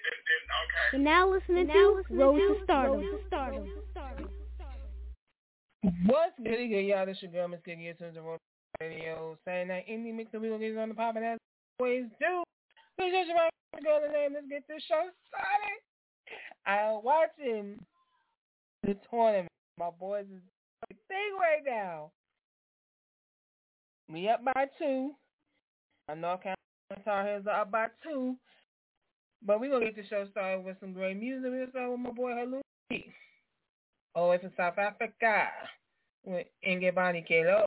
You're now listening to Road to Stardom. What's goody good, y'all? This your girl, Miss Goody. It's the Road Radio. Saying that indie mix that we gonna get on the pop, and as always do. This is your girl name. Let's get this show started. I'm watching the tournament. My boys is big right now. We up by 2. I know Tar Heels are up by 2. But we're going to get the show started with some great music. We're going to start with my boy Haluki. All the way from South Africa. With Ingebani Kelo.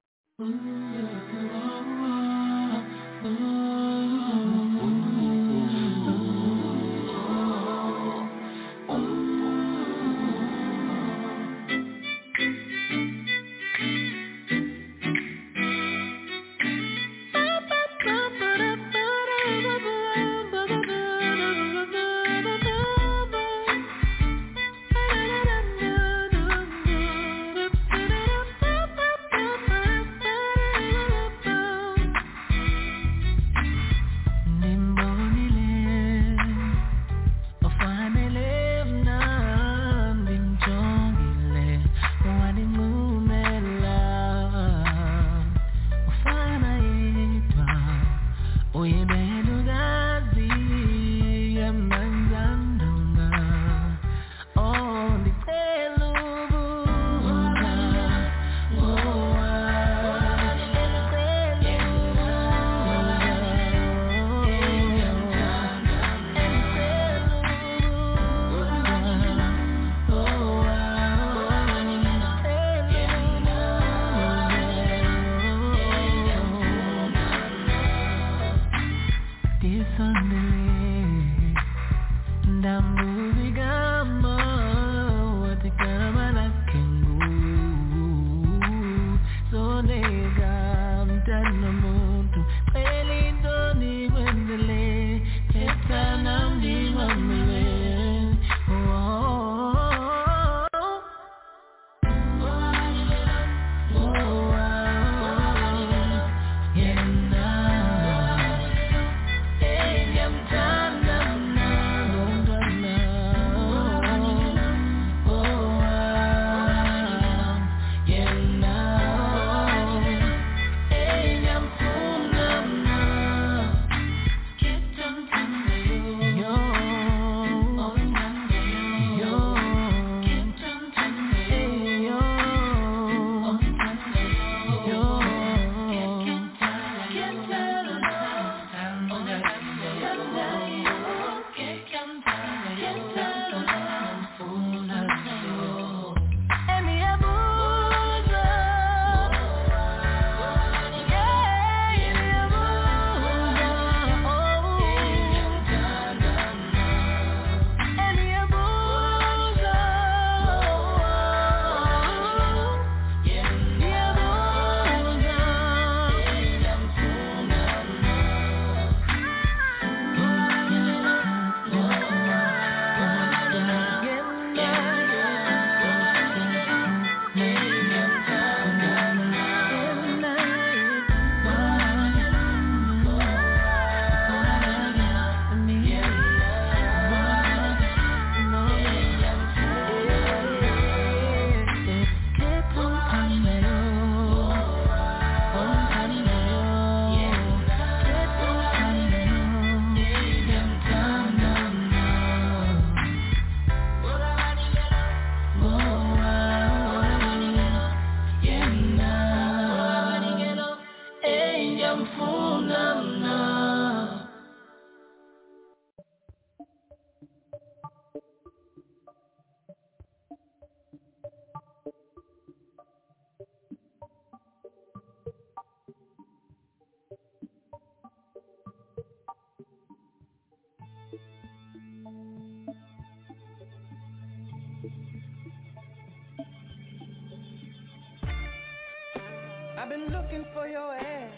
I've been looking for your ass.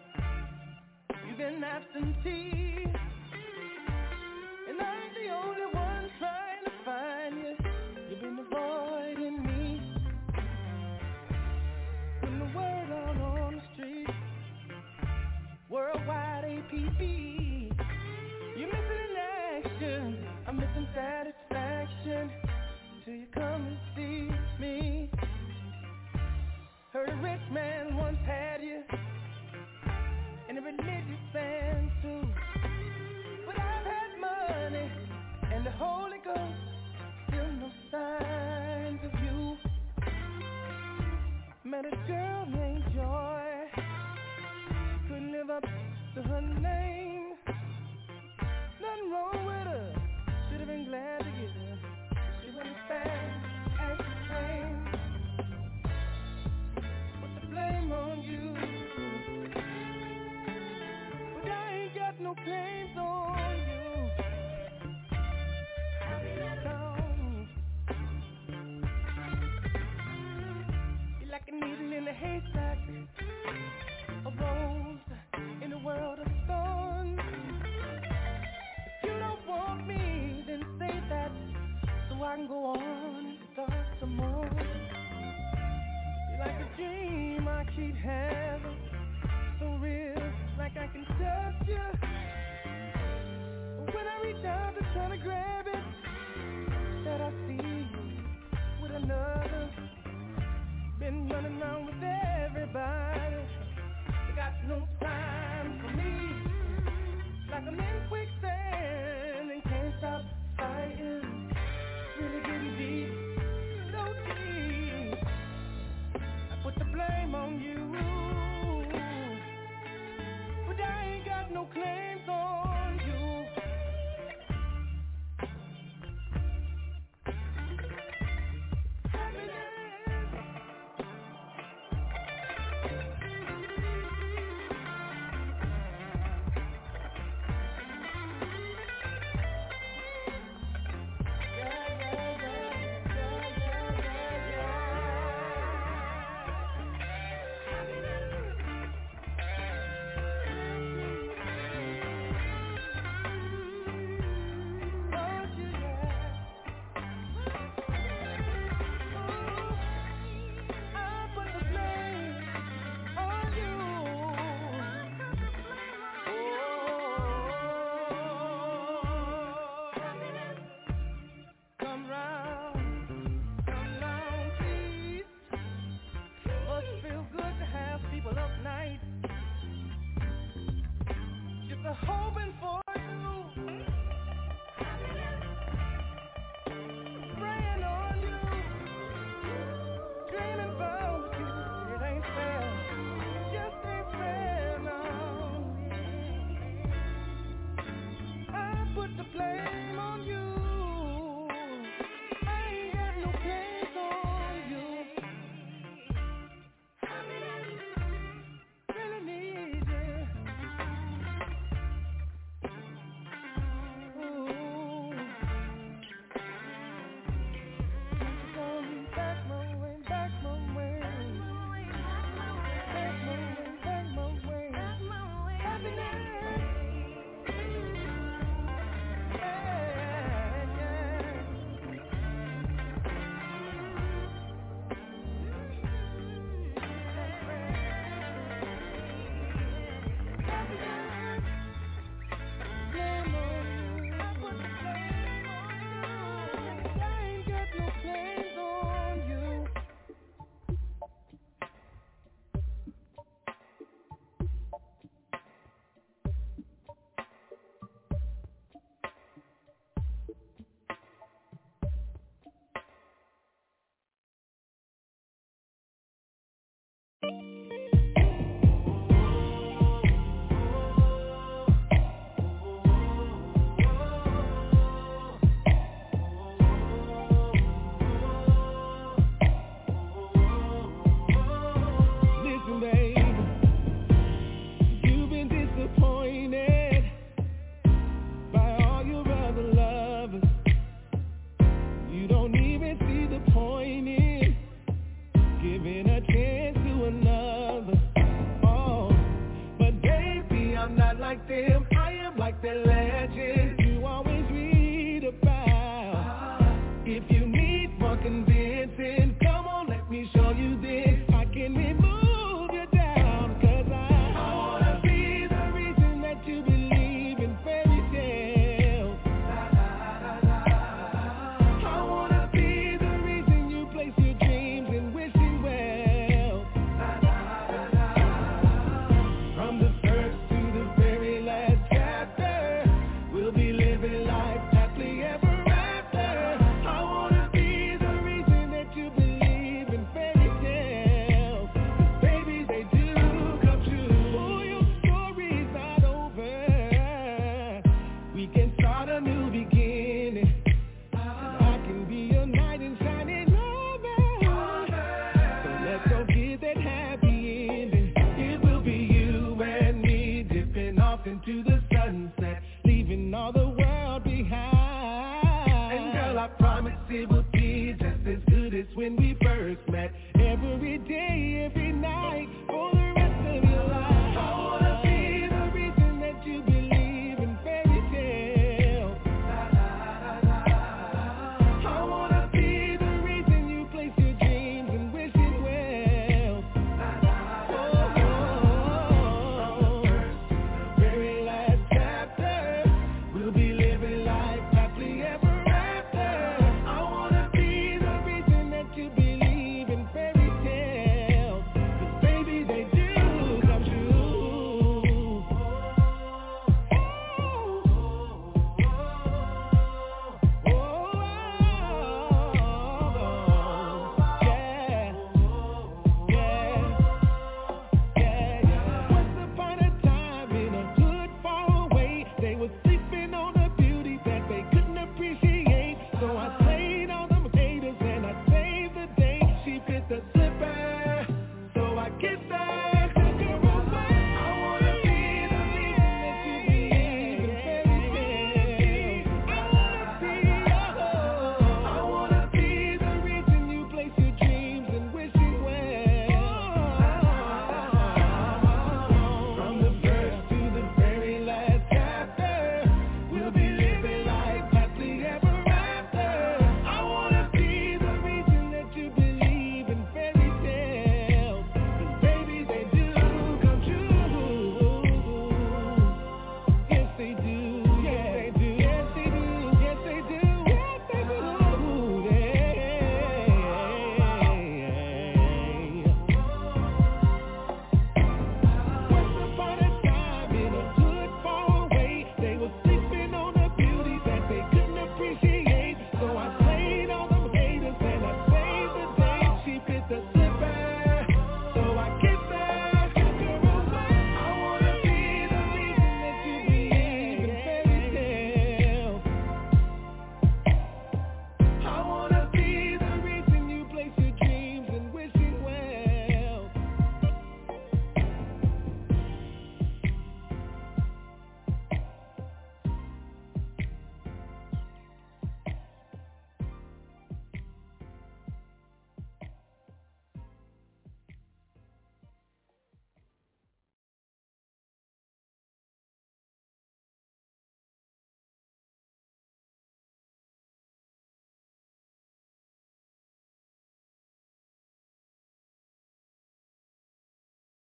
You've been absentee, and I ain't the only one trying to find you. You've been avoiding me. When the word out on the street, worldwide APB, you're missing in action. I'm missing satisfaction till you come and see me. Heard a rich man once had you, and a religious man too. But I've had money and the Holy Ghost, still no signs of you. Met a girl named Joy, couldn't live up to her name. Nothing wrong with her, should have been glad to get her. She went as fast as she came. Put the blame on you, but I ain't got no claims on you. You're like a needle in a haystack, a rose in a world of thorns. If you don't want me, then say that, so I can go on and start some more. You're like a dream I keep having, so real, like I can touch you. But when I reach out to try to grab it, that I see you with another. Been running around with everybody, got no time for me. Like I'm in quicksand and can't stop fighting. Really getting deep, so deep. I put the blame on you, but I ain't got no claims on you.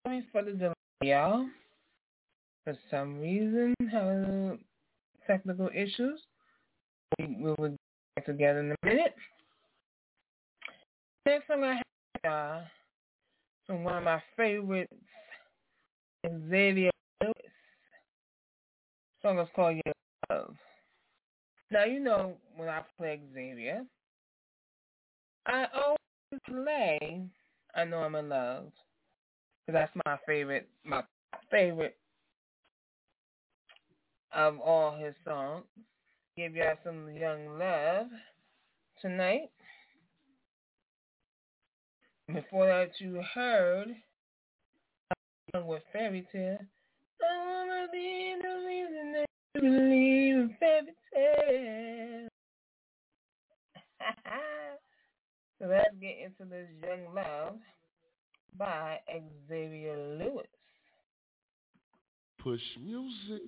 Sorry for the delay, y'all. For some reason, having technical issues. We will get back together in a minute. Next song I have, y'all, from one of my favorites, Xavier Lewis. The song is called Your Love. Now, you know, when I play Xavier, I always play I Know I'm in Love, because that's my favorite of all his songs. Give y'all some Young Love tonight. Before that, you heard with Fairy Tale. I wanna be the reason that you believe in fairy tale. So let's get into this Young Love by Xavier Lewis. Push music.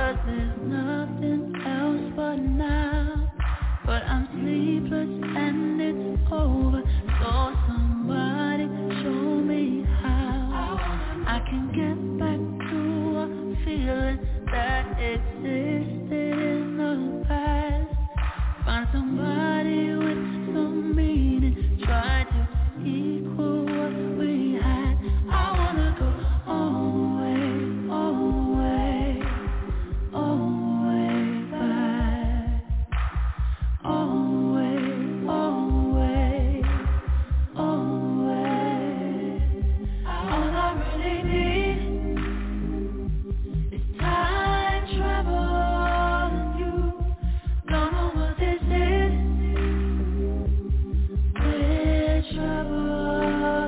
But I'm sleepless and get back to a feeling that existed in the past. Find somebody with some meaning, try to equal what we had. I wanna go all the way, all the way, all the way back. All the way, all the way, all the way. All I really need is time travel and you. Don't know what this is. We're trouble.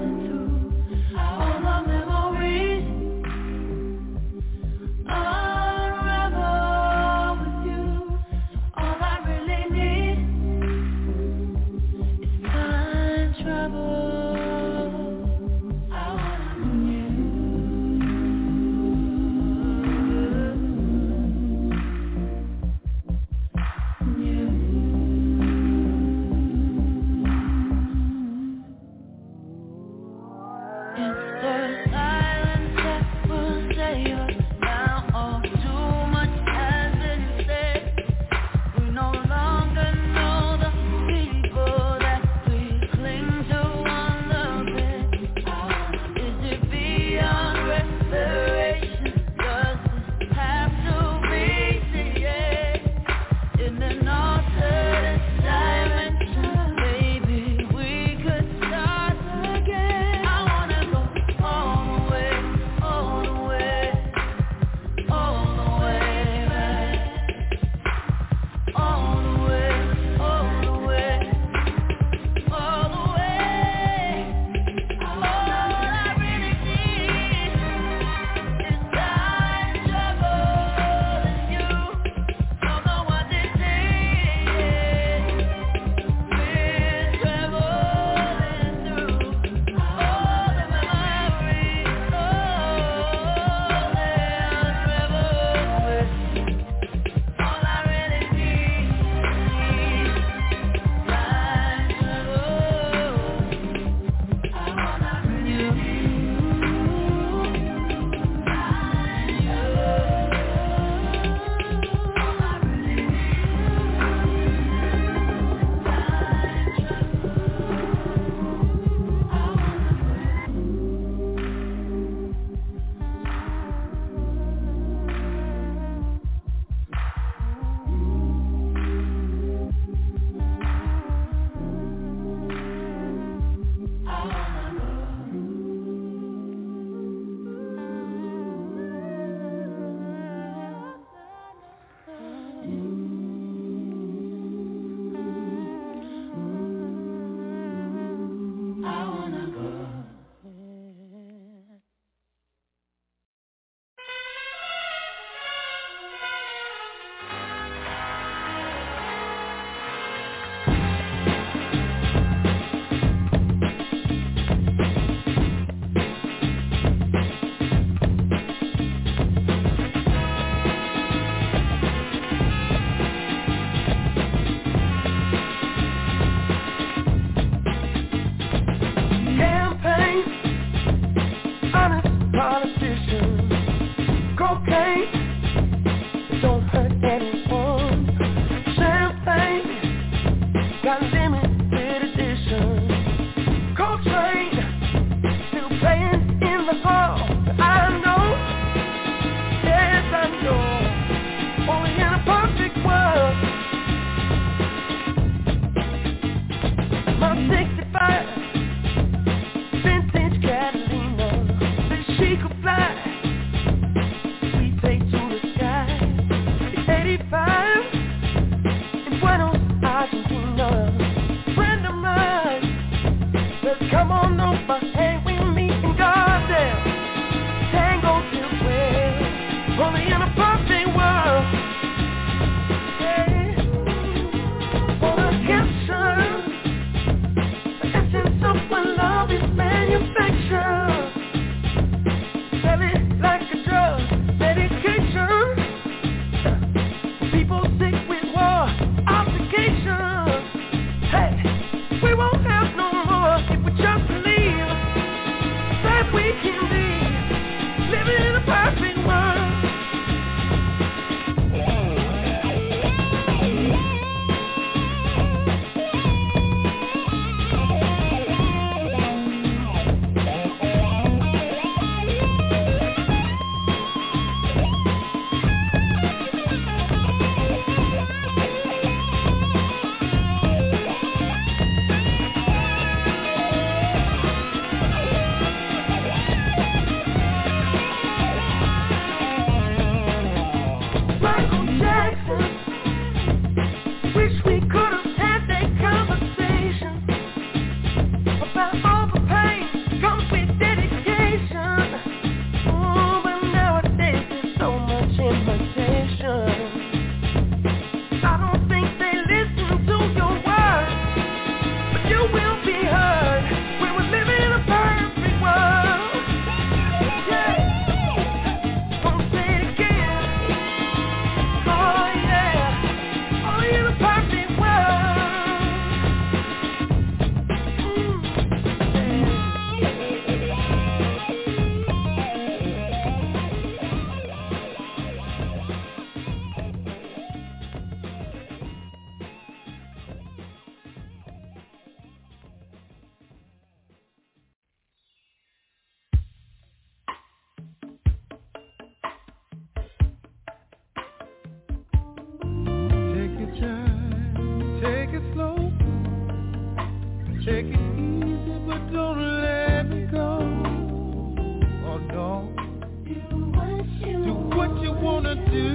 do,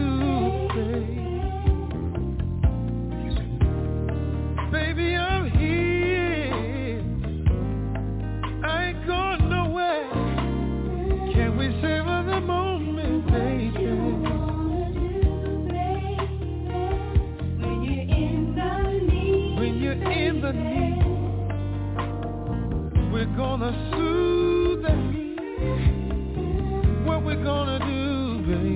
baby, I'm here. I ain't going nowhere. Can we savor the moment, baby? When you're in the need, we're gonna soothe the heat. What we're gonna do, baby?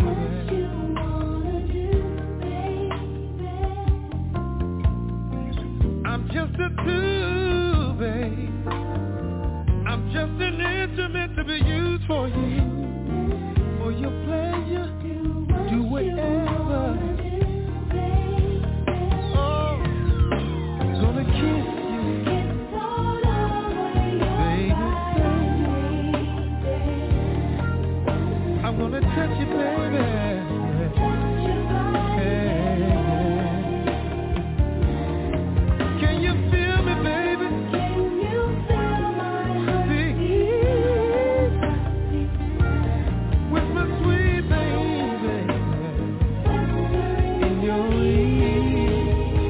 I'm just a tool, babe. I'm just an instrument to be used for you. For your pleasure, do whatever. Oh, I'm gonna kiss you, baby. I'm gonna touch you, baby. Can you feel me, baby? With my sweet baby in your ear,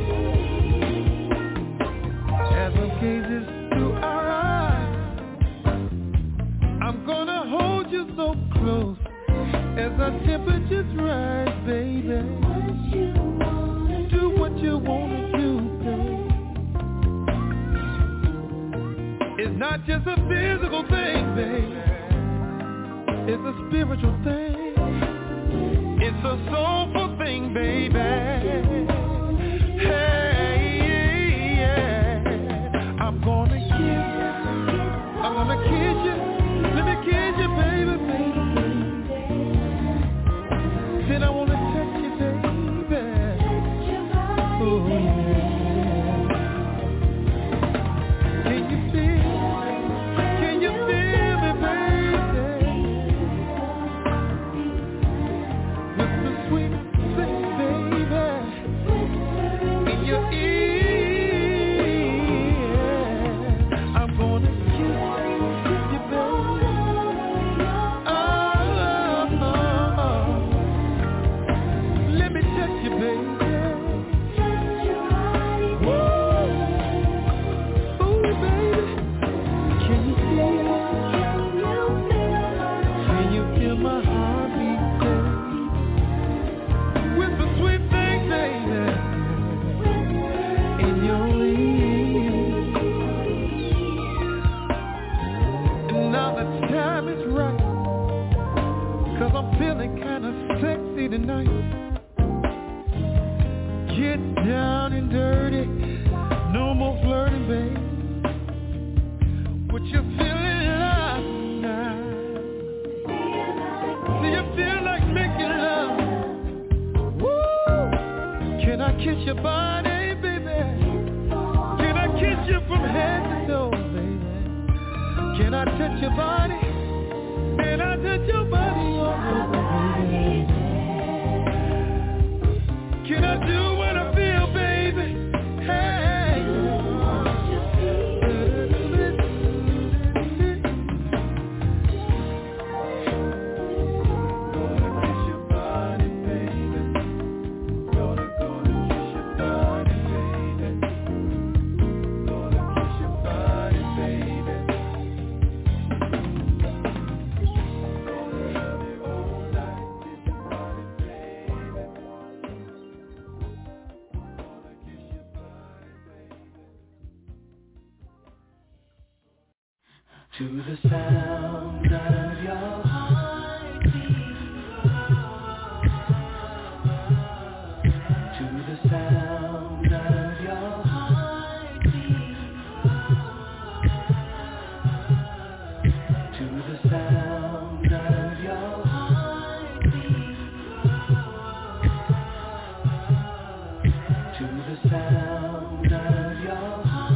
as the gazes through our eyes, I'm gonna hold you so close as our temperatures rise, baby. Do what you wanna do, babe. It's not just a physical thing, baby. It's a spiritual thing. It's a soulful thing, baby. Hey, yeah. I'm gonna kiss you. I'm gonna kiss you. Let me kiss you, baby, baby. Then I wanna touch you, baby. Oh, yeah. Can you feel? Can you feel me, baby? With the sweet thing, baby, in your ear, I'm gonna kiss you, baby. Oh, let me touch you, baby. Ooh, baby, can you feel it? Can you feel my heartbeat, baby? With the sweet thing, baby, in your ear. And now the time is right, 'cause I'm feeling kinda sexy tonight. Get down and dirty, no more flirting, babe. What you feeling like now? Do you feel like making love? Woo! Can I kiss your body, baby? Can I kiss you from head to toe, baby? Can I touch your body? Can I touch your body all over, baby? Can I do what I feel, baby? Hey. To the sound of your heartbeat, to the sound of your heartbeat, to the sound of your heartbeat, to the sound of your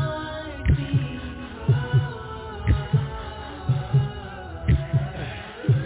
heartbeat.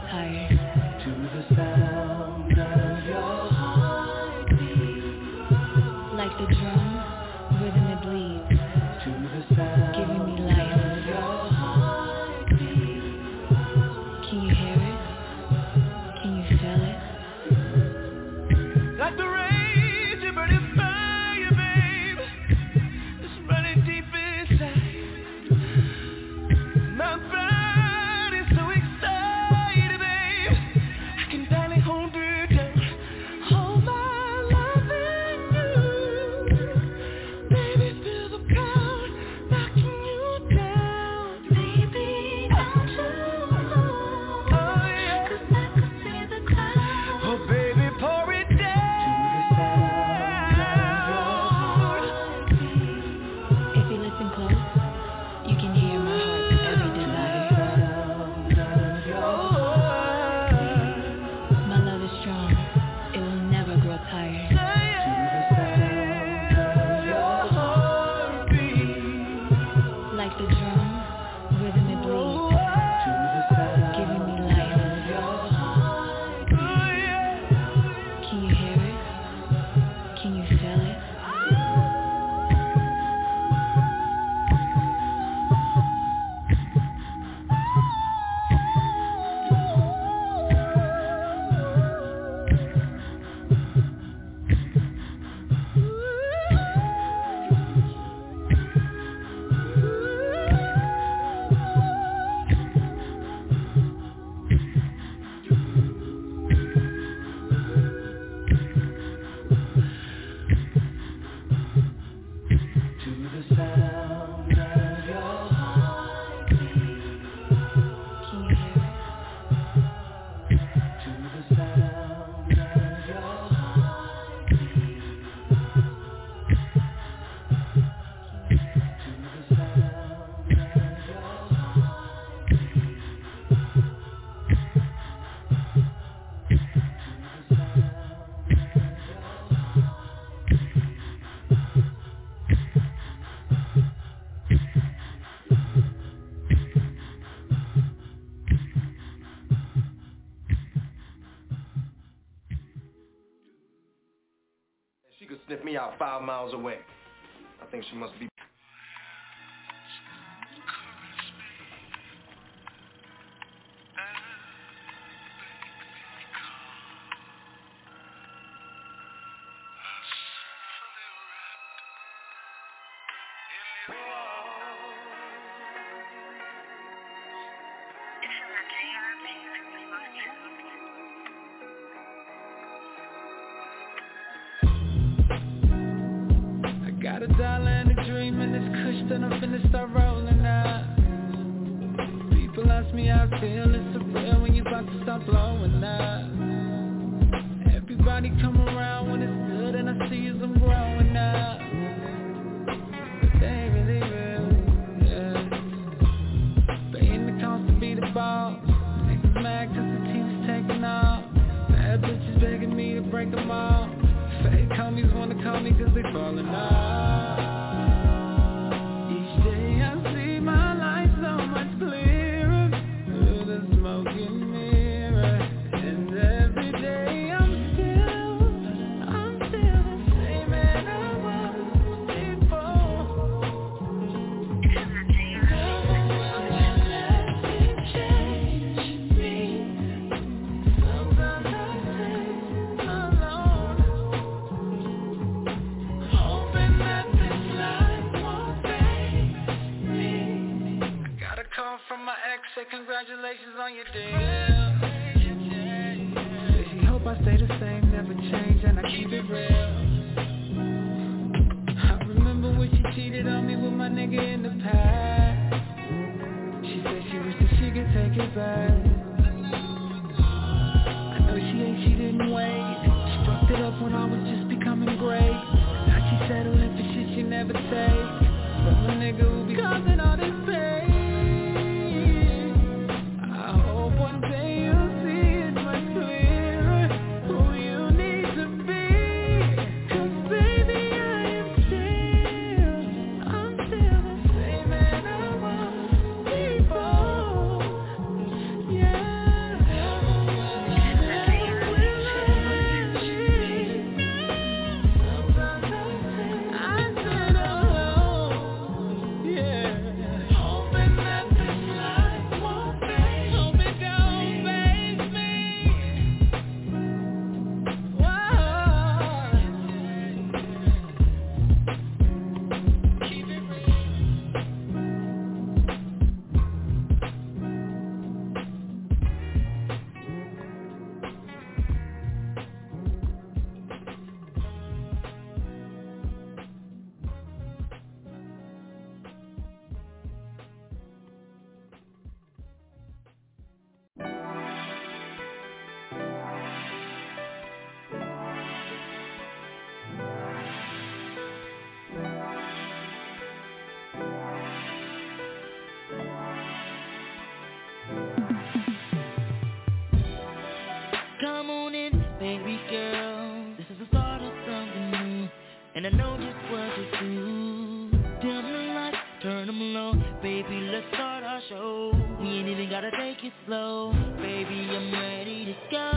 tired. To the sound of your heartbeat. Like the drum, rhythm it bleeds. To the sound giving me life. of your heartbeat. Can you hear it? Can you feel it? Like the rage, you burning fire, babe. It's running deep inside. My body's so excited, babe. I can barely hold you down. Hold my love in you. Baby, feel the power knocking you down. Baby, don't you know? Oh yeah. 'Cause I can see the clouds. Oh baby, pour it down. If you listen close, you can hear my heart's every desire. My love is strong, it will never grow tired. Like the drum, rhythm it bleeds, giving me life. Can you hear it? Can you feel it? To the sound of your heartbeat. Can you hear it? To the sound of your heartbeat. To the sound of your heartbeat. She could sniff me out 5 miles away. I think she must be. I got a dollar and a dream and it's cush that I'm finna start rolling out. People ask me how I feel, it's surreal when you about to start blowing up. Everybody come around when it's good and I see as I'm growing up. But they ain't really real, yeah. Paying the cost to be the boss. Niggas mad cause the team's taking off. Bad bitches begging me to break them off. Fake homies wanna call me cause they falling off. Each day I see my life so much clearer through the smoking mirror. And every day I'm still the same man I was before. Nothing changed me. Sometimes I stay alone, hoping that this life won't break me. I got a call from my ex, say congratulations on your deal. Said she hope I stay the same, never change, and I keep it real. I remember when she cheated on me with my nigga in the past. She said she wished that she could take it back. I know she didn't wait. She fucked it up when I was just becoming great. Now she settling for shit she never take from a nigga who be causing all this pain. I hope one day you'll see it much clearer who you need to be. 'Cause baby I'm still the same man I was before. Yeah. gotta take it slow. Baby, I'm ready to go.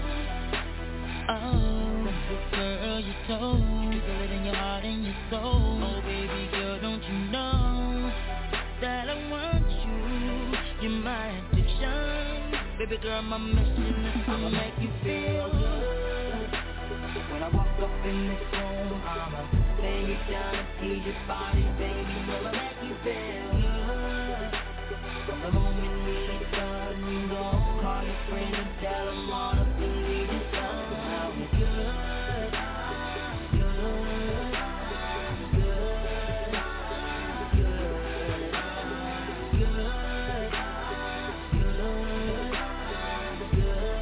Oh, girl, you're so you feel it in your heart and your soul. Oh, baby girl, don't you know that I want you? You're my addiction. Baby girl, my mission is to make you feel good. When I walk up in this room, I'ma lay you down and tease your body, baby. I'ma make you feel good. From the moment we get done, you gon' call your friends and tell them all the things we just done. Now we good, good, good, good, good,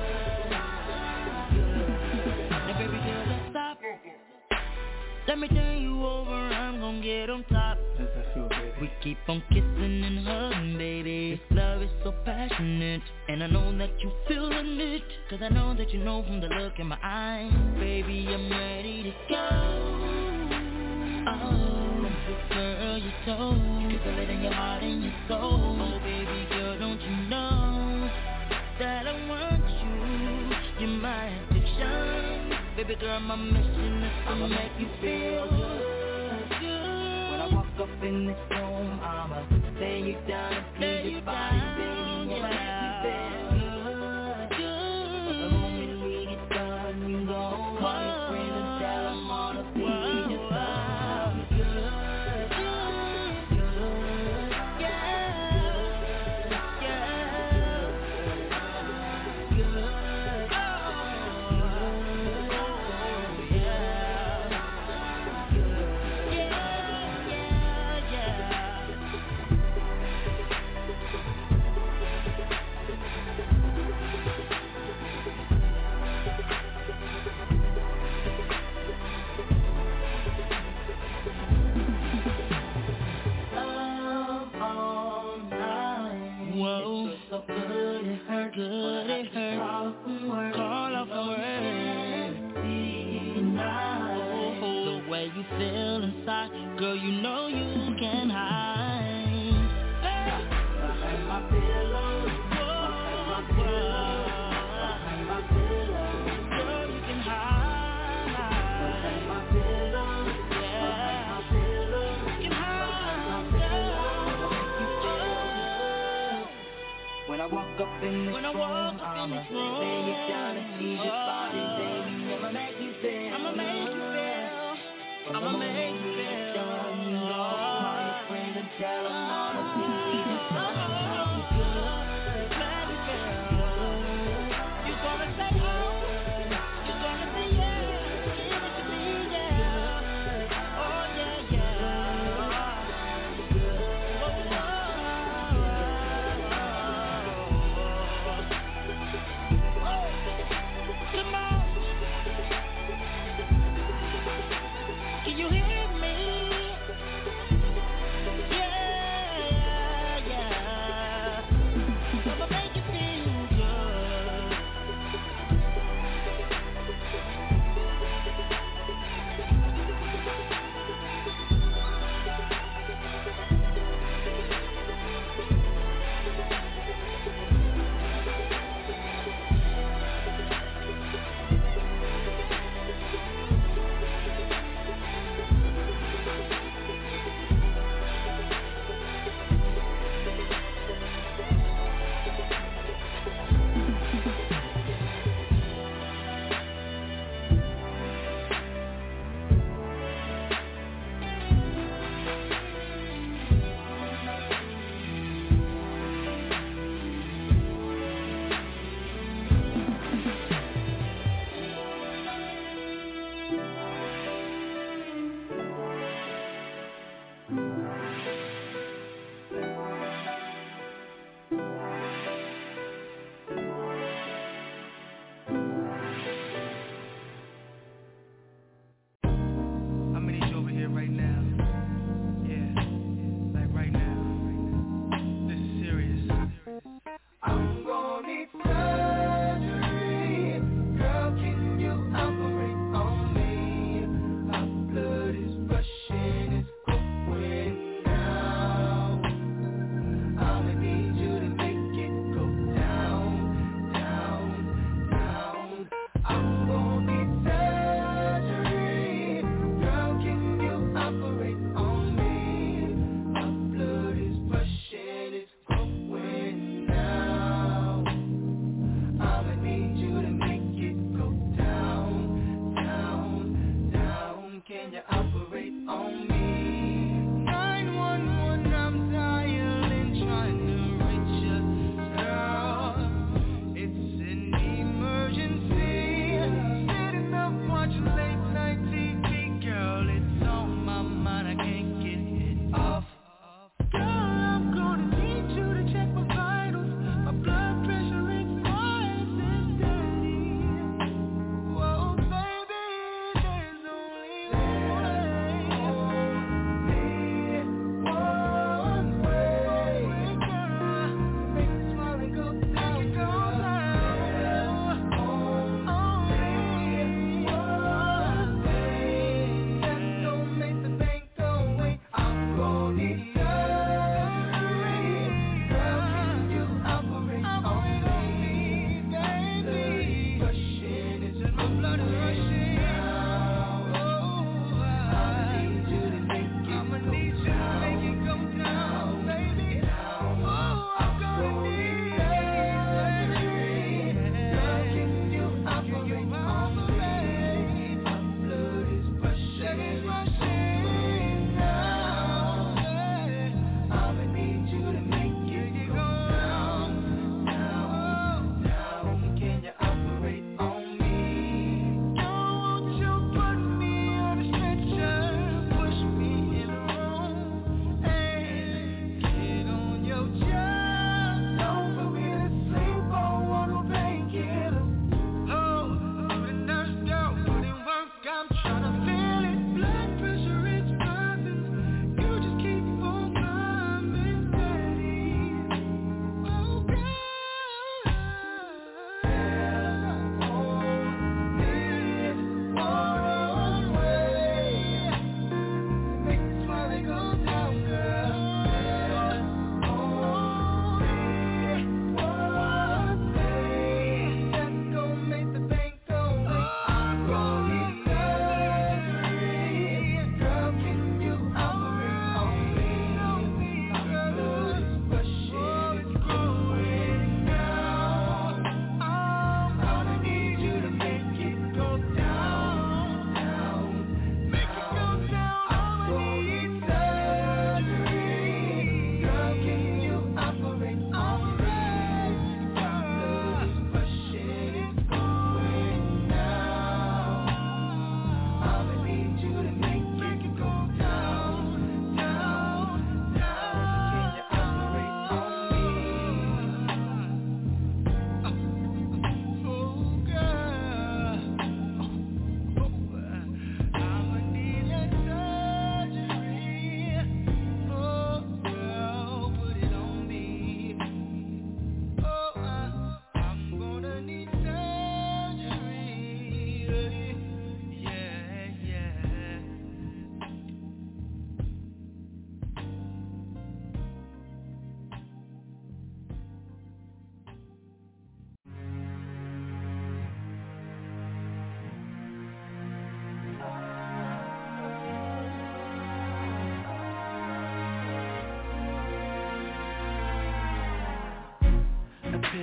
good. Now baby girl, let's stop. Let me turn you over, I'm gon' get on top. Does that feel good? We keep on kissing and hugging, baby. This love is so passionate, and I know that you feeling it, cause I know that you know from the look in my eyes. Baby, I'm ready to go. Oh, girl, you're so you can feel it in your heart and your soul. Oh, baby girl, don't you know that I want you? You're my addiction. Baby girl, my mission is to make you feel good. When I walk up in this room, I'ma lay you down and tease your body, baby. I'ma make you feel good. But the moment we get done, you gon' call your friends and tell them all the things we just done. Good, good, yeah, yeah, good. Good, it hurts. Call off the word. The way you feel inside, girl, you know you can hide. Behind my pillow, behind my pillow, behind my pillow, girl, you can hide. Behind my pillow, yeah, behind my pillow, you can hide. When I walk up in this room, I'ma lay you down and tease your body, baby. I'ma make you feel, I'ma make you feel, I'ma make you feel. You know, call your friends and tell them all the things we just done. Good, make me feel good. You gonna say oh, you gonna say yeah, give it to me, yeah. Oh yeah, yeah. Good, oh, come on.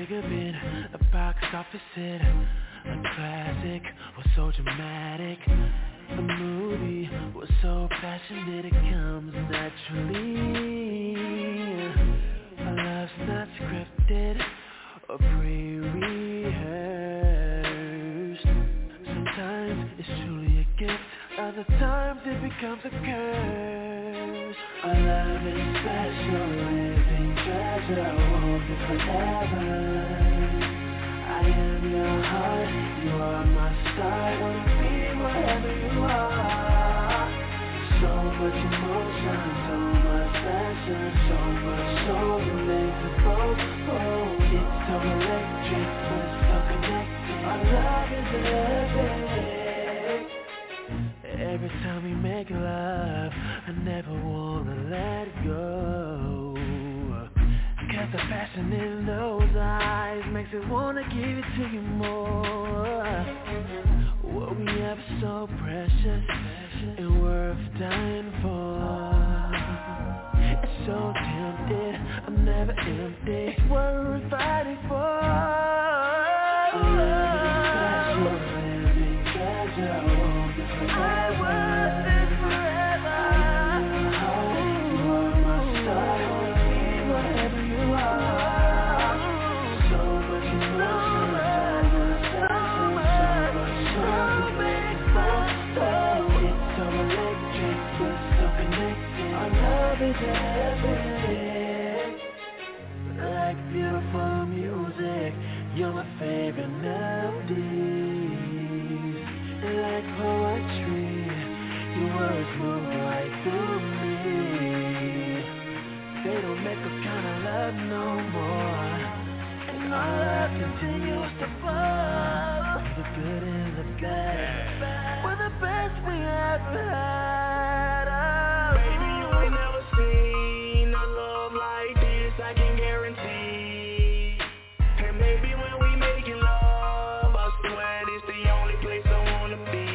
gigabit, a box office hit, a classic was so dramatic. The movie was so passionate, it comes naturally. Our love's not scripted or pre-rehearsed. Sometimes it's truly a gift, other times it becomes a curse. Our love is special, living treasure, I want it forever. I am your heart, you are my star, wanna be wherever you are. So much emotion, so much passion, so much soul to make us both. Oh, it's so electric, we're so connected. Our love is epic. Every time we make love, I never wanna let go. Cause the passion in those eyes makes it wanna give it to you more. What we have is so precious and worth dying for. It's so tempted, I'm never empty, it's worth fighting for. Like beautiful music, you're my favorite melodies. Like poetry, your words move right through me. They don't make us kind of love no more, and our love continues to fall. The good and the bad, we're the best we ever had. Baby, you ain't never seen a love like this, I can guarantee. And maybe when we making love, I swear this the only place I wanna be.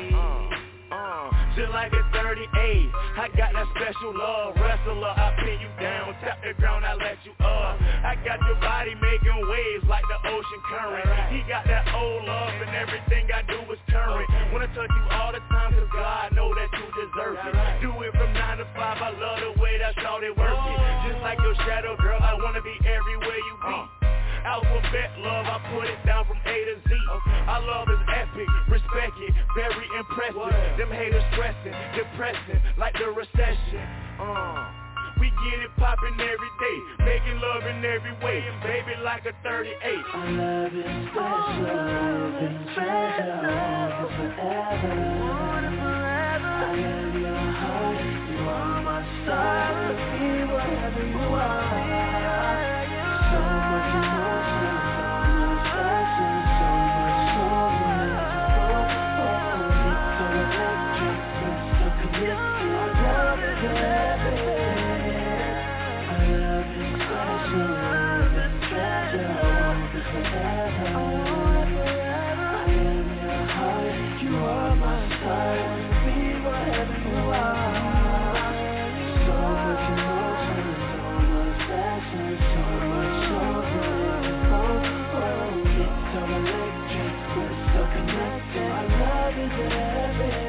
Just like a 38, I got that special love. Wrestler, I pin you down, tap the ground, I let you up. I got your body making waves like the ocean current. He got that old love and everything I do is current. Wanna touch you all the time cause God know that you deserve it. Do it from 9 to 5, I love the way that's all they work it. Just like your shadow, girl, I wanna be everywhere you be. Alphabet love, I put it down from A to Z. Our love is epic, respect it, very impressive. Them haters stressing, depressing, like the recession. We get it poppin' every day, making love in every way, baby like a 38. Our love is special, love is treasure, love forever. I am your heart, you are my star, be wherever you are. So much emotion, so much passion, so much soul, it's so electric, we're so connected. Our love is everything. Our love is special, love is treasure, love is forever. I am your heart, you are my star, be wherever you are. So much emotion, so much passion, so much soul, it's so electric, we're so connected. Our love is everything.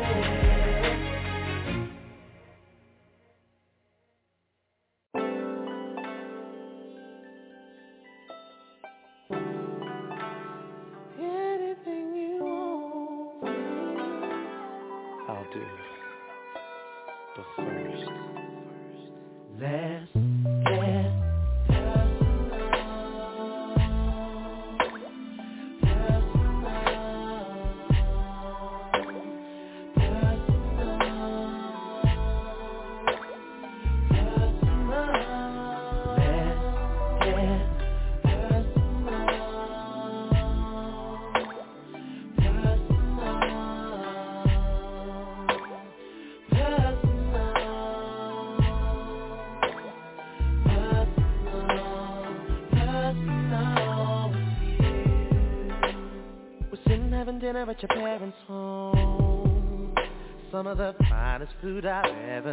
Anything you want, I'll do. But first, let's get dinner at your parents' home. Some of the finest food I've ever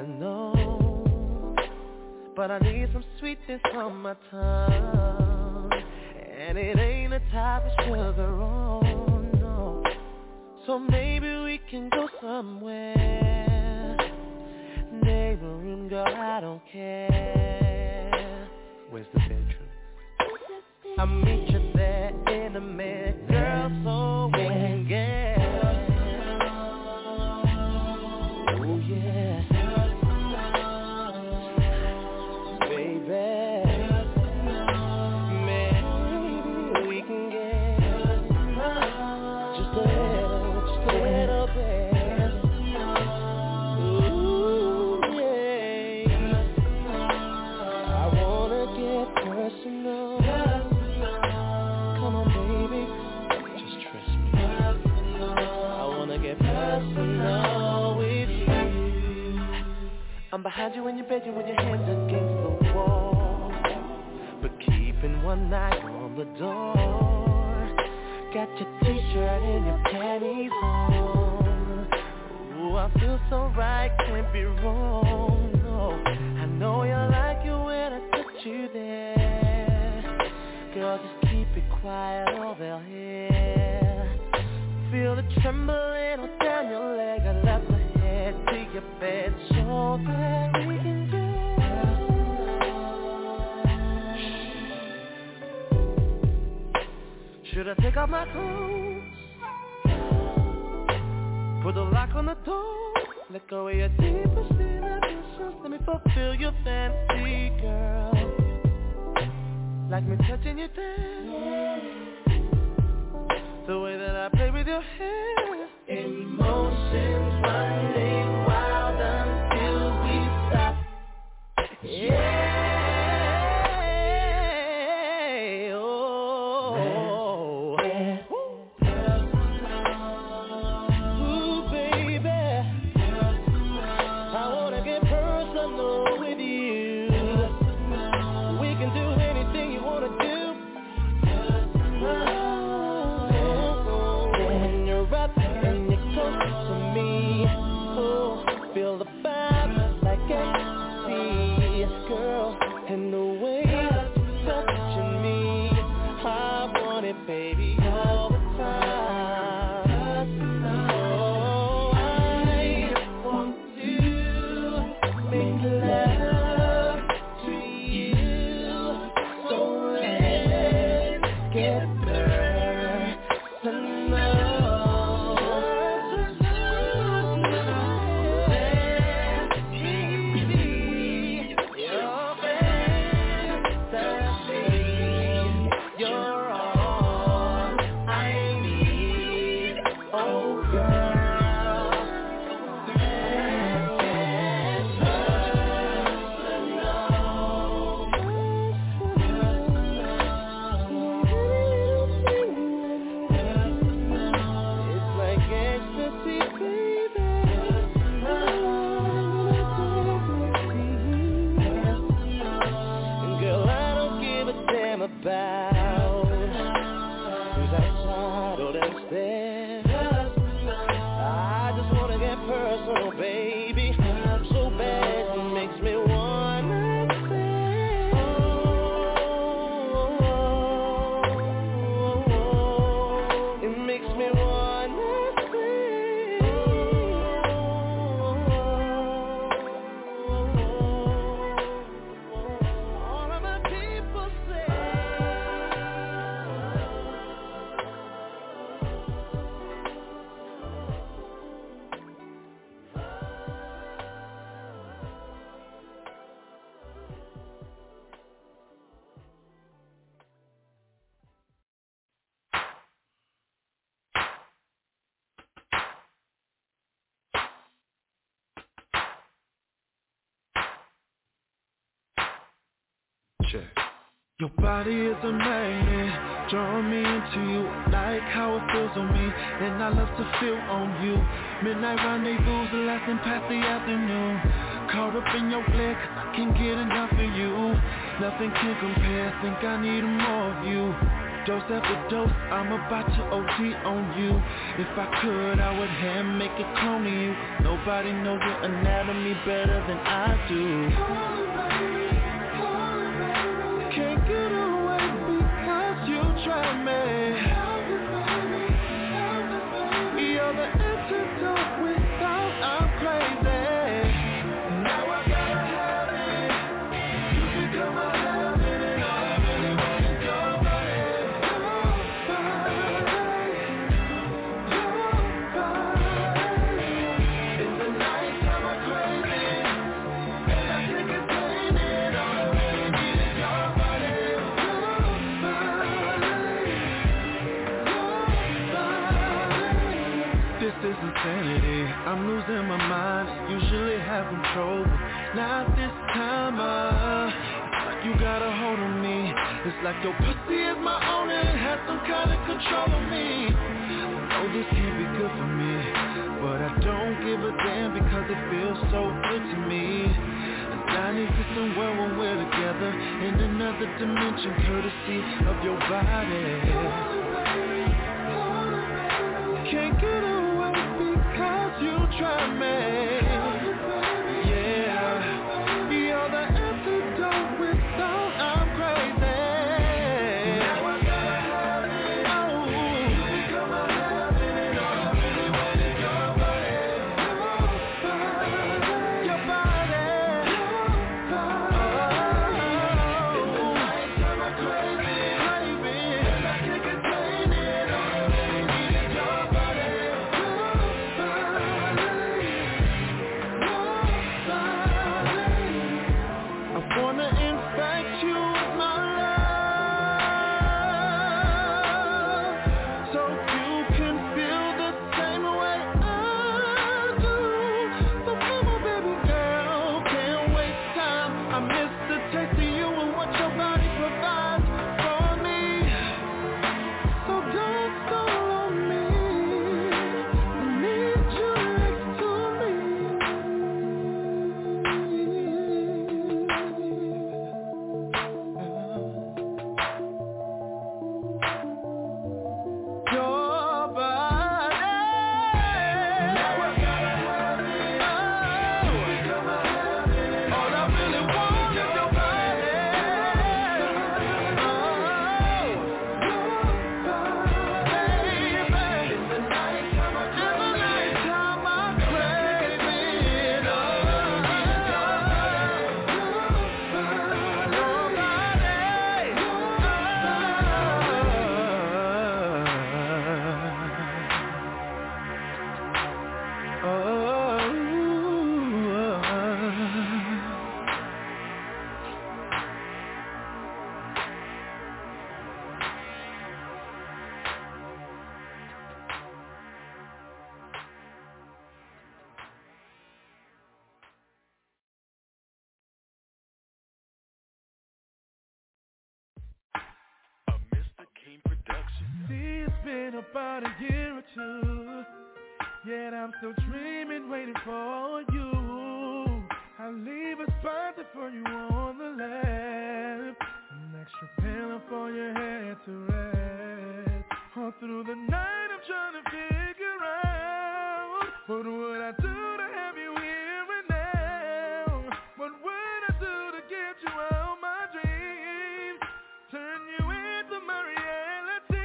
known. But I need some sweetness on my tongue. and it ain't a type of sugar, oh no. So maybe we can go somewhere, neighborhood, girl, I don't care. Where's the bedroom? I'll meet you there in a minute, girl, so we can get. Oh yeah, baby. Maybe we can get just a little bit. Ooh yeah, I wanna get personal. Come on, baby, just trust me. I wanna get personal with you. I'm behind you in your bedroom with your hands against the wall, but keeping one eye on the door. Got your t-shirt and your panties on. Ooh, I feel so right, can't be wrong, no. I know you like it when I touch you there. Girl, just keep it quiet or they'll hear. Feel the trembling all down your leg. I left my head to your bed so that we can get. Should I take off my clothes? Put a lock on the door. Let go of your deepest innocence. Let me fulfill your fantasy, girl. Like me touching you there, the way that I play with your hair. Emotions running wild until we stop. Yeah, oh, ooh, baby, I wanna get personal with you. We can do anything you wanna do. When you're up and you're close to me, oh, feel the vibe like ecstasy, girl, and the way you're touching me, I want it, baby, all the time. Oh, I want to make love to you, so let's get about who's outside or downstairs. I just wanna get personal, baby, so bad it makes me wanna say, oh, it makes me wanna say, all of my people say. Your body is a magnet, drawing me into you. Like how it feels on me, and I love to feel on you. Midnight rendezvous lasting past the afternoon. Caught up in your glare, cause I can't get enough of you. Nothing can compare, think I need more of you. Dose after dose, I'm about to OT on you. If I could, I would hand make a clone of you. Nobody knows your anatomy better than I do. Can't get away because you insanity. I'm losing my mind, I usually have control, but not this time. It's like you got a hold on me. It's like your pussy is my owner and has some kind of control on me. I know this can't be good for me, but I don't give a damn because it feels so good to me. And I need to somewhere when we're together in another dimension, courtesy of your body. Can't get away because you try me. Yeah, you're the antidote. Without I'm crazy. Now I gotta have it. Oh, you become my heaven, and all I really want is your body. Your body. In the nighttime I crave it, and I can't contain it. All I really need is your body. I wanna infect you with my love, so you can feel the same way I do. So come on, baby girl, can't waste time. I miss the taste of you and what your body provides for me. So don't stall on me. I need you next to your body. Now I gotta have it. Oh, you become my heaven. All I really want is your body. Baby, in the nighttime I crave it. See, it's been about a year or two, yet I'm still dreaming, waiting for you. I leave a spot for you on the left, an extra pillow for your head to rest. All through the night I'm trying to figure out what would I do to have you here and now. What would I do to get you out my dreams, turn you into my reality?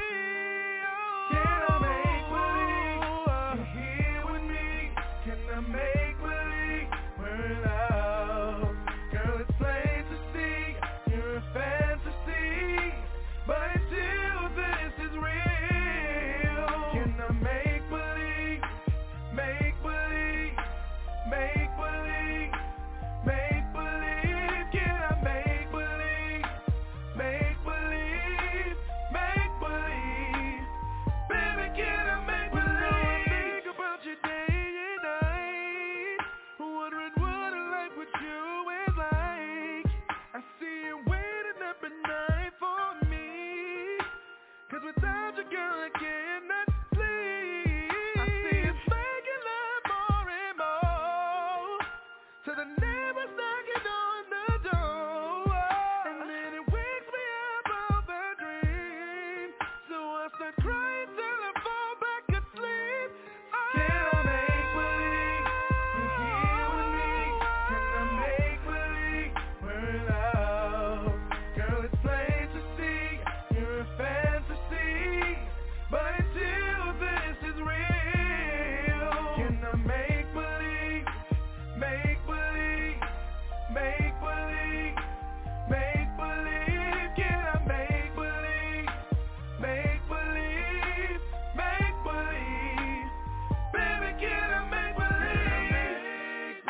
Can I make believe you're here with me? Can I make believe we're in love? Girl, it's plain to see you're a fantasy, but until this is real, can I make believe, make believe, make believe, make believe? Can I make believe, make believe, make believe? Baby, can I make believe? I think about you day and night, wondering what a life with you is like. I see you waiting up at night for me, 'cause without you, girl, I cannot sleep. I see us making love more and more, till the neighbors knocking on the door, and then it wakes me up out the dream, so I start crying till I fall back asleep. Can I make believe you're here with me? Can I make believe we're in love? Girl, it's plain to see you're a fantasy, but until this is real, can I make believe, make believe, make believe, make believe? Can I make believe, make believe, make believe? Baby, can I make believe,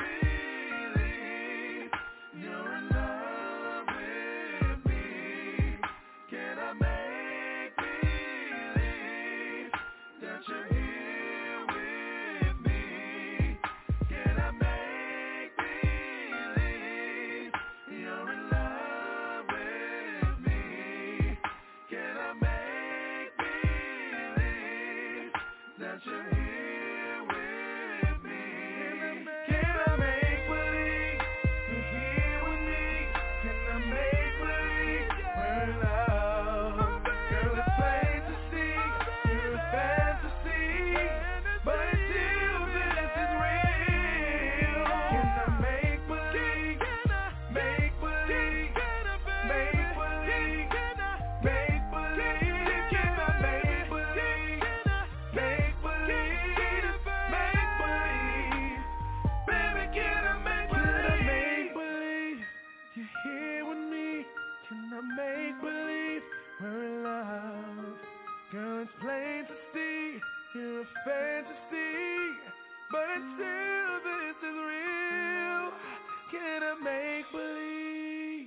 you're in love with me? Can I make believe that you're here with me? that you're here with me. Can I make believe you're here with me? Can I make believe we're in love? Girl, it's plain to see you're a fantasy, but until this is real, can I make believe? Make believe, make believe, make believe. Can I make believe? Make believe, make believe. Baby, can I make believe? You're here with me. Can I make believe we're in love? Girl, it's plain to see you're a fantasy, but until this is real, can I make believe?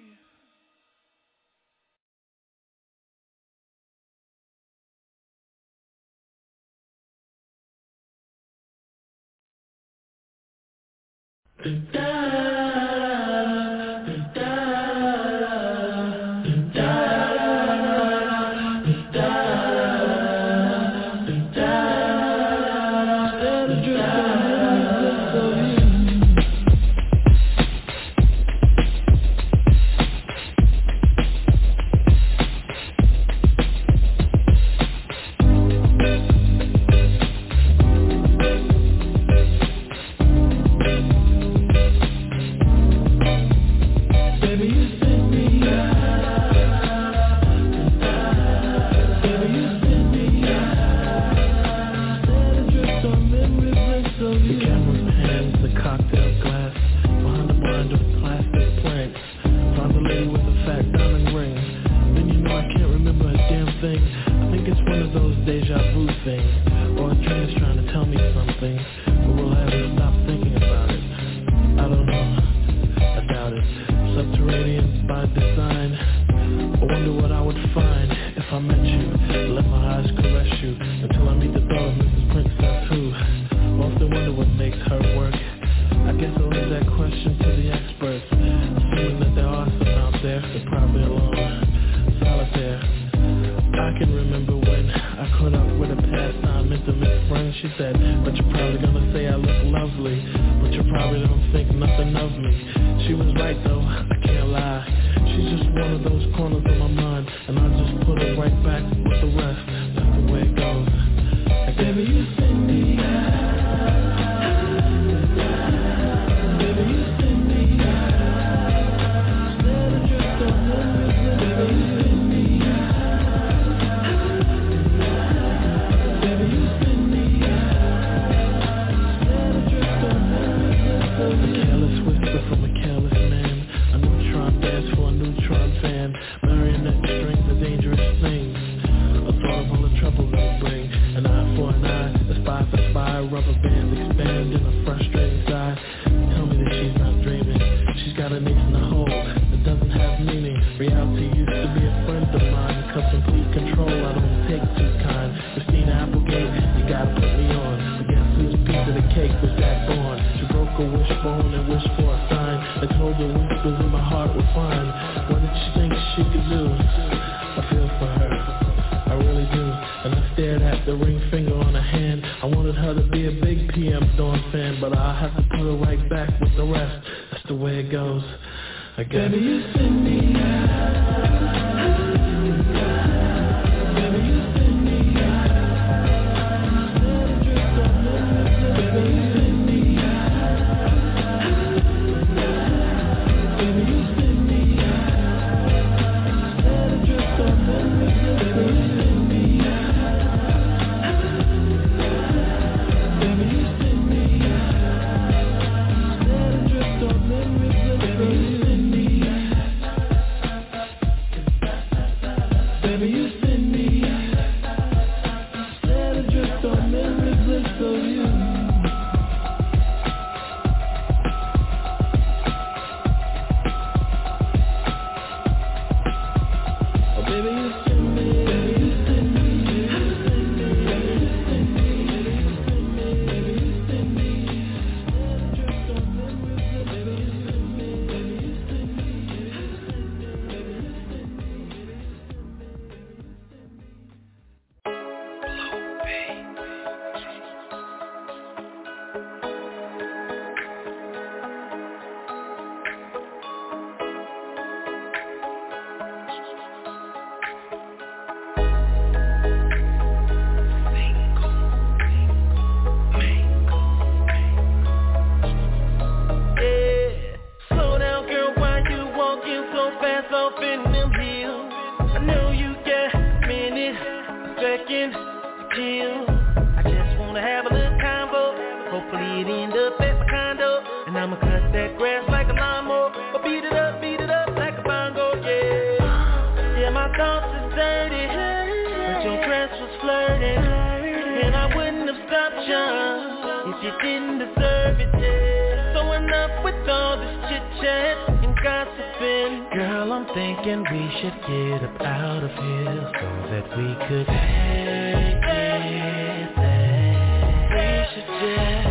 you didn't deserve it, yeah. So enough with all this chit-chat and gossiping. Girl, I'm thinking we should get up out of here so that we could take it there. We should just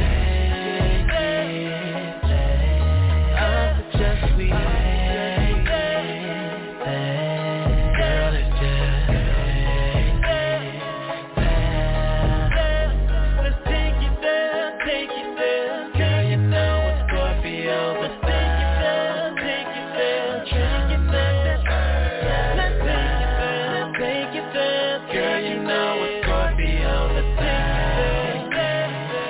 I suggest we take it there. Girl, it's just let's take it there, take it there. Girl, you know it's Scorpio, but take it there, take it there. Take it there, let's take it there. Girl, you know it's Scorpio, but take it there.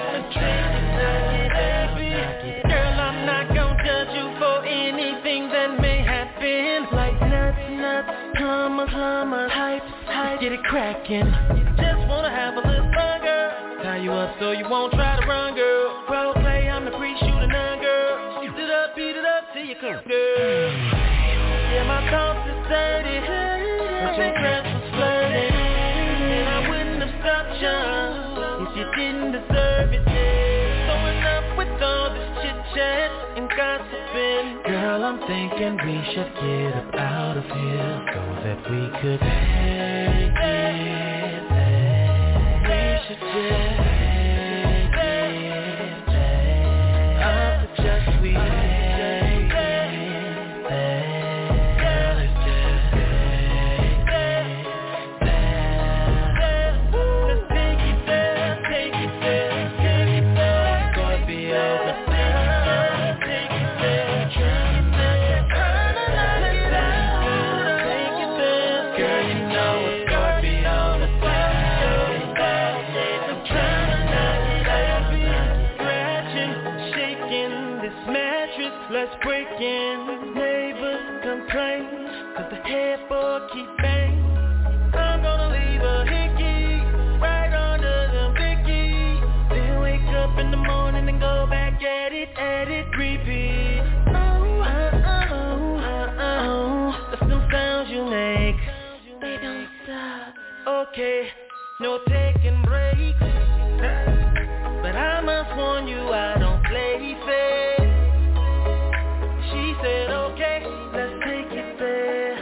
Girl, I'm not gonna judge you for anything that may happen. Like nuts, hummus, hype, get it crackin'. Just wanna have a little fun, girl. Tie you up so you won't try to run, girl. Role play, I'm the pre-shooter nun, girl. Beat it up till you come, girl. Yeah, my thoughts is dirty, but your breath was flirting, and I wouldn't have stopped you if you didn't deserve it. So enough with all this chit-chat and gossiping. Girl, I'm thinking we should get up out of here so that we could take it there. We should just take it there. I suggest we take it there. Girl, it's just take it there. Let's take it there, take it there. Girl, you know it's Scorpio, but take it there, take it there. Take it there, take it there. Girl, you know it's Scorpio, but take it there. I'm trying to knock it out, scratching, shaking this mattress. Let's break in. Neighbors complain 'cause the headboard keep banging. I'm gonna leave a hickey right under the Vicky. Then wake up in the morning and go back at it, repeat. That's them sounds you make. They don't stop. Okay, no taking breaks, but I must warn you, I don't play fair. She said, okay, let's take it there.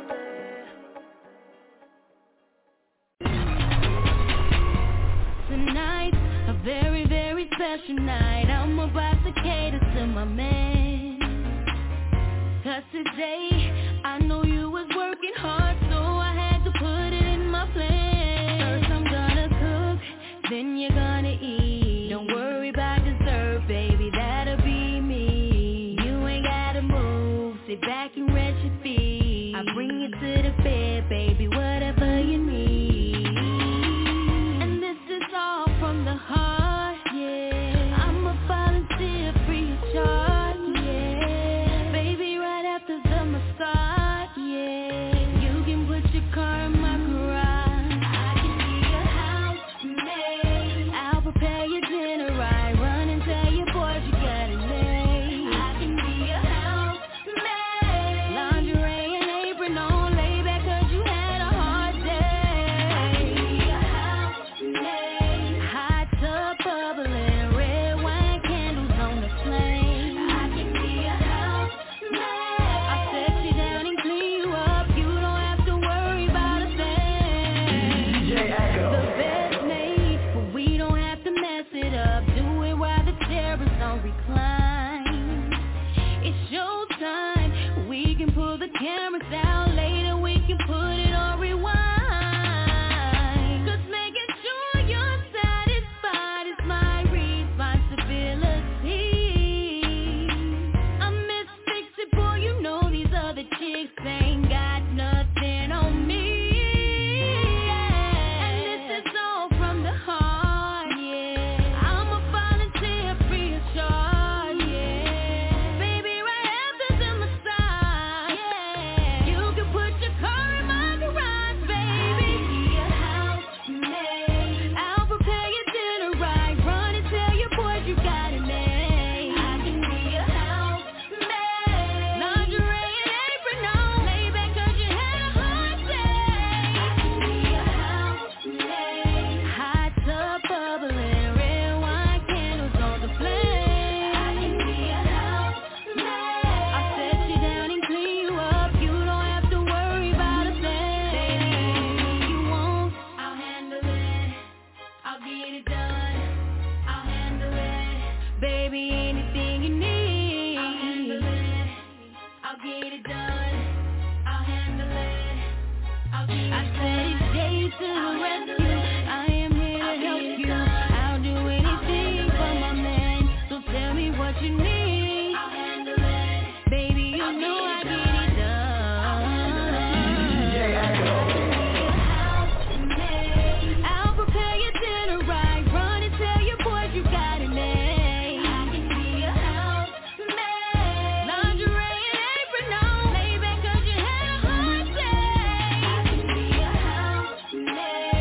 Tonight's a very, very special night. I'm about to cater to my man. 'Cause today, I know you was working hard, so I had to put it in my plan. First I'm gonna cook, then you're gonna eat. Don't worry about dessert, baby, that'll be me. You ain't gotta move, sit back and rest your feet. I bring you to the bed, baby, whatever you need. And this is all from the heart, yeah. I'm a volunteer free of charge, yeah. Baby, right after the massage, yeah. You can put your car in my garage. I can be your housemaid. I'll prepare your dinner right. Run and tell your boys you got it made. I can be your housemaid. Lingerie it done. I'll handle it. Baby, anything you need, I'll handle it. I'll get it done. I'll handle it. I'll get it done. I said it's day to the rescue. I am here to help you. I'll do anything for my man. So tell me what you need. I'll handle it. Baby, you know I get it done. I'll prepare your dinner right. Run and tell your boys you got it made. I can be a housemaid. Lingerie and apron on. Lay back 'cause you had a hard day. I can be a housemaid.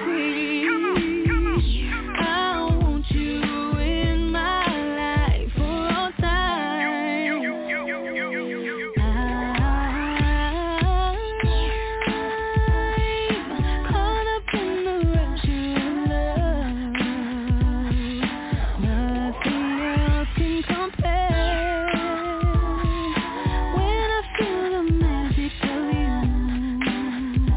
free. I want you in my life for all time. I'm caught up in the rapture of love. Nothing else can compare. When I feel the magic of you,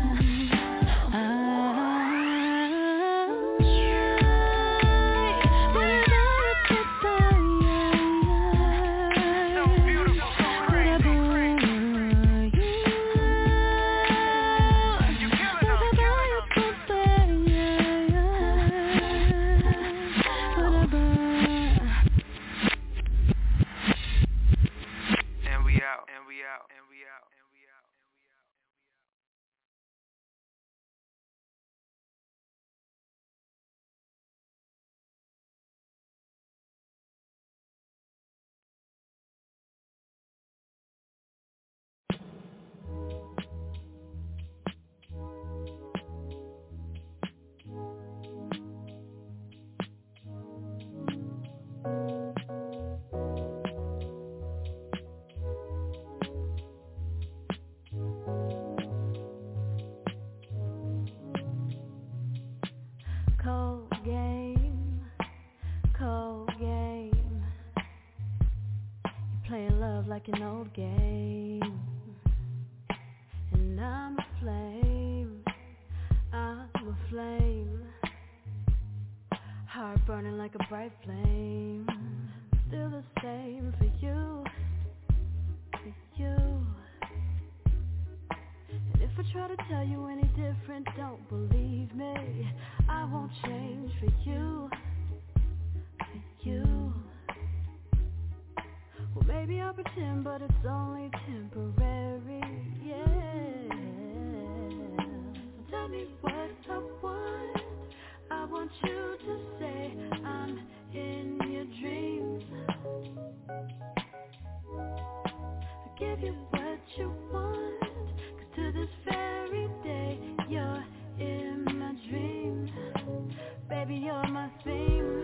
cold game. You playing love like an old game, and I'm a flame. Heart burning like a bright flame. Still the same for you. And if I try to tell you any different, don't believe me. I won't change for you. Well, maybe I'll pretend, but it's only temporary. Yeah. So tell me what I want. I want you to say I'm in your dreams. I give you what you want, 'cause to this very day you're in my dreams. Baby, you're my theme.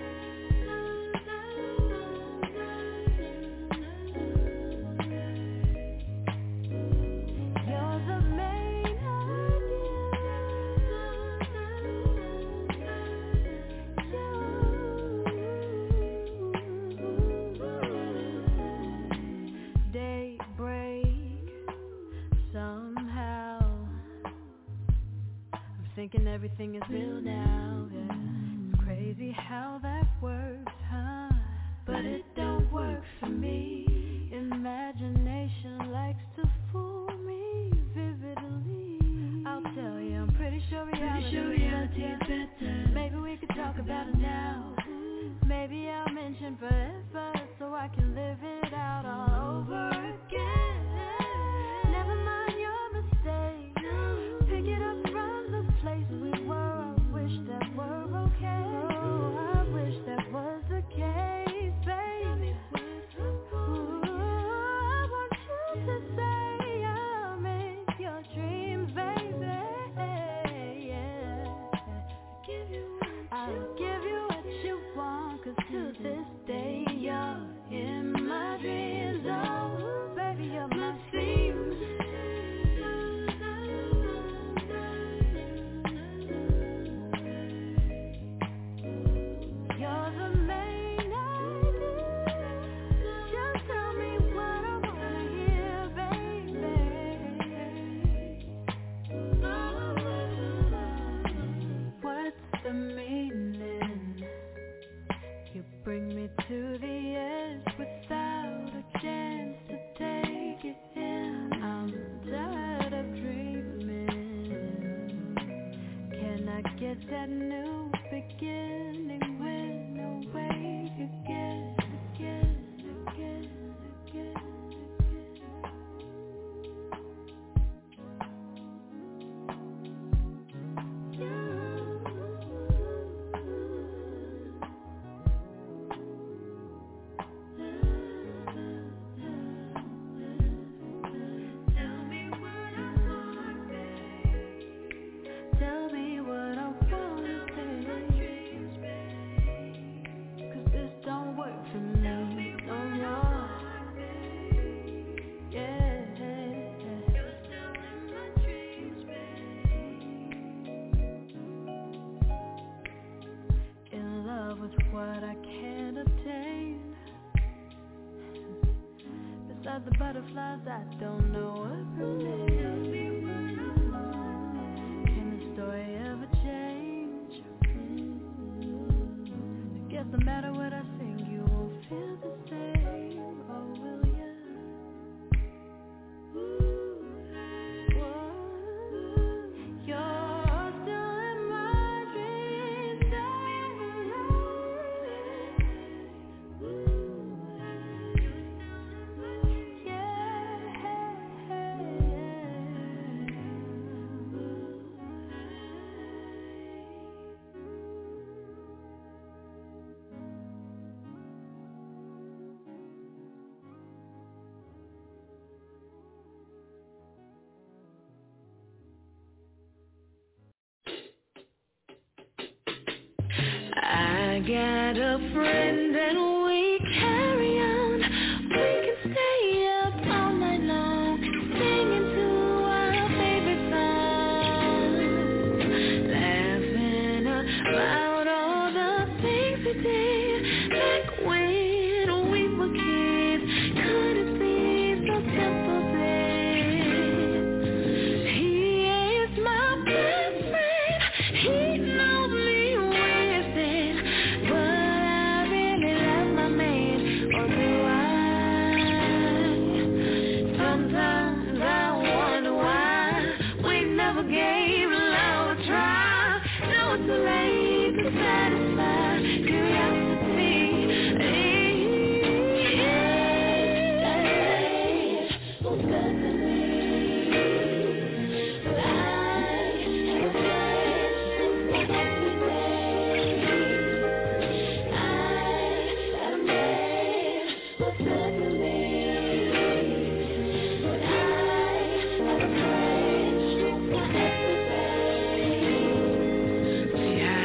Thinking everything is real now, yeah. It's crazy how that works, huh? But it don't work for me. Imagination likes to fool me vividly. I'll tell you, I'm pretty sure reality is better. Maybe we could talk about it now. Maybe I'll mention forever so I can live it out all over again. Never mind your mistake. Pick it up from the place we were. I wish that were okay. Oh, I wish that was the case, baby. Ooh, I want you to say I'm in your dreams, baby. Yeah. I'll give you what you want, 'cause to this day you're in my dreams. Oh, baby, you're my theme. Bring me to the edge without a chance to take it in. I'm tired of dreaming. Can I get that new beginning when awake again? Tell me what I of the butterflies, I don't know what remains. Can the story ever change? I guess no matter what I sing, you won't feel the same. Oh, will ya? You're still in my dreams. I got a friend and we carry on. We can stay up all night long, singing to our favorite songs, laughing about all the things we did back when we were kids. Could it be so simple then? He is my best friend. He knows me. Gave love a try. Now it's too late to satisfy curiosity. Was good to me, but I have a friend for every day. I had a man was good to me, but I have a friend. See, I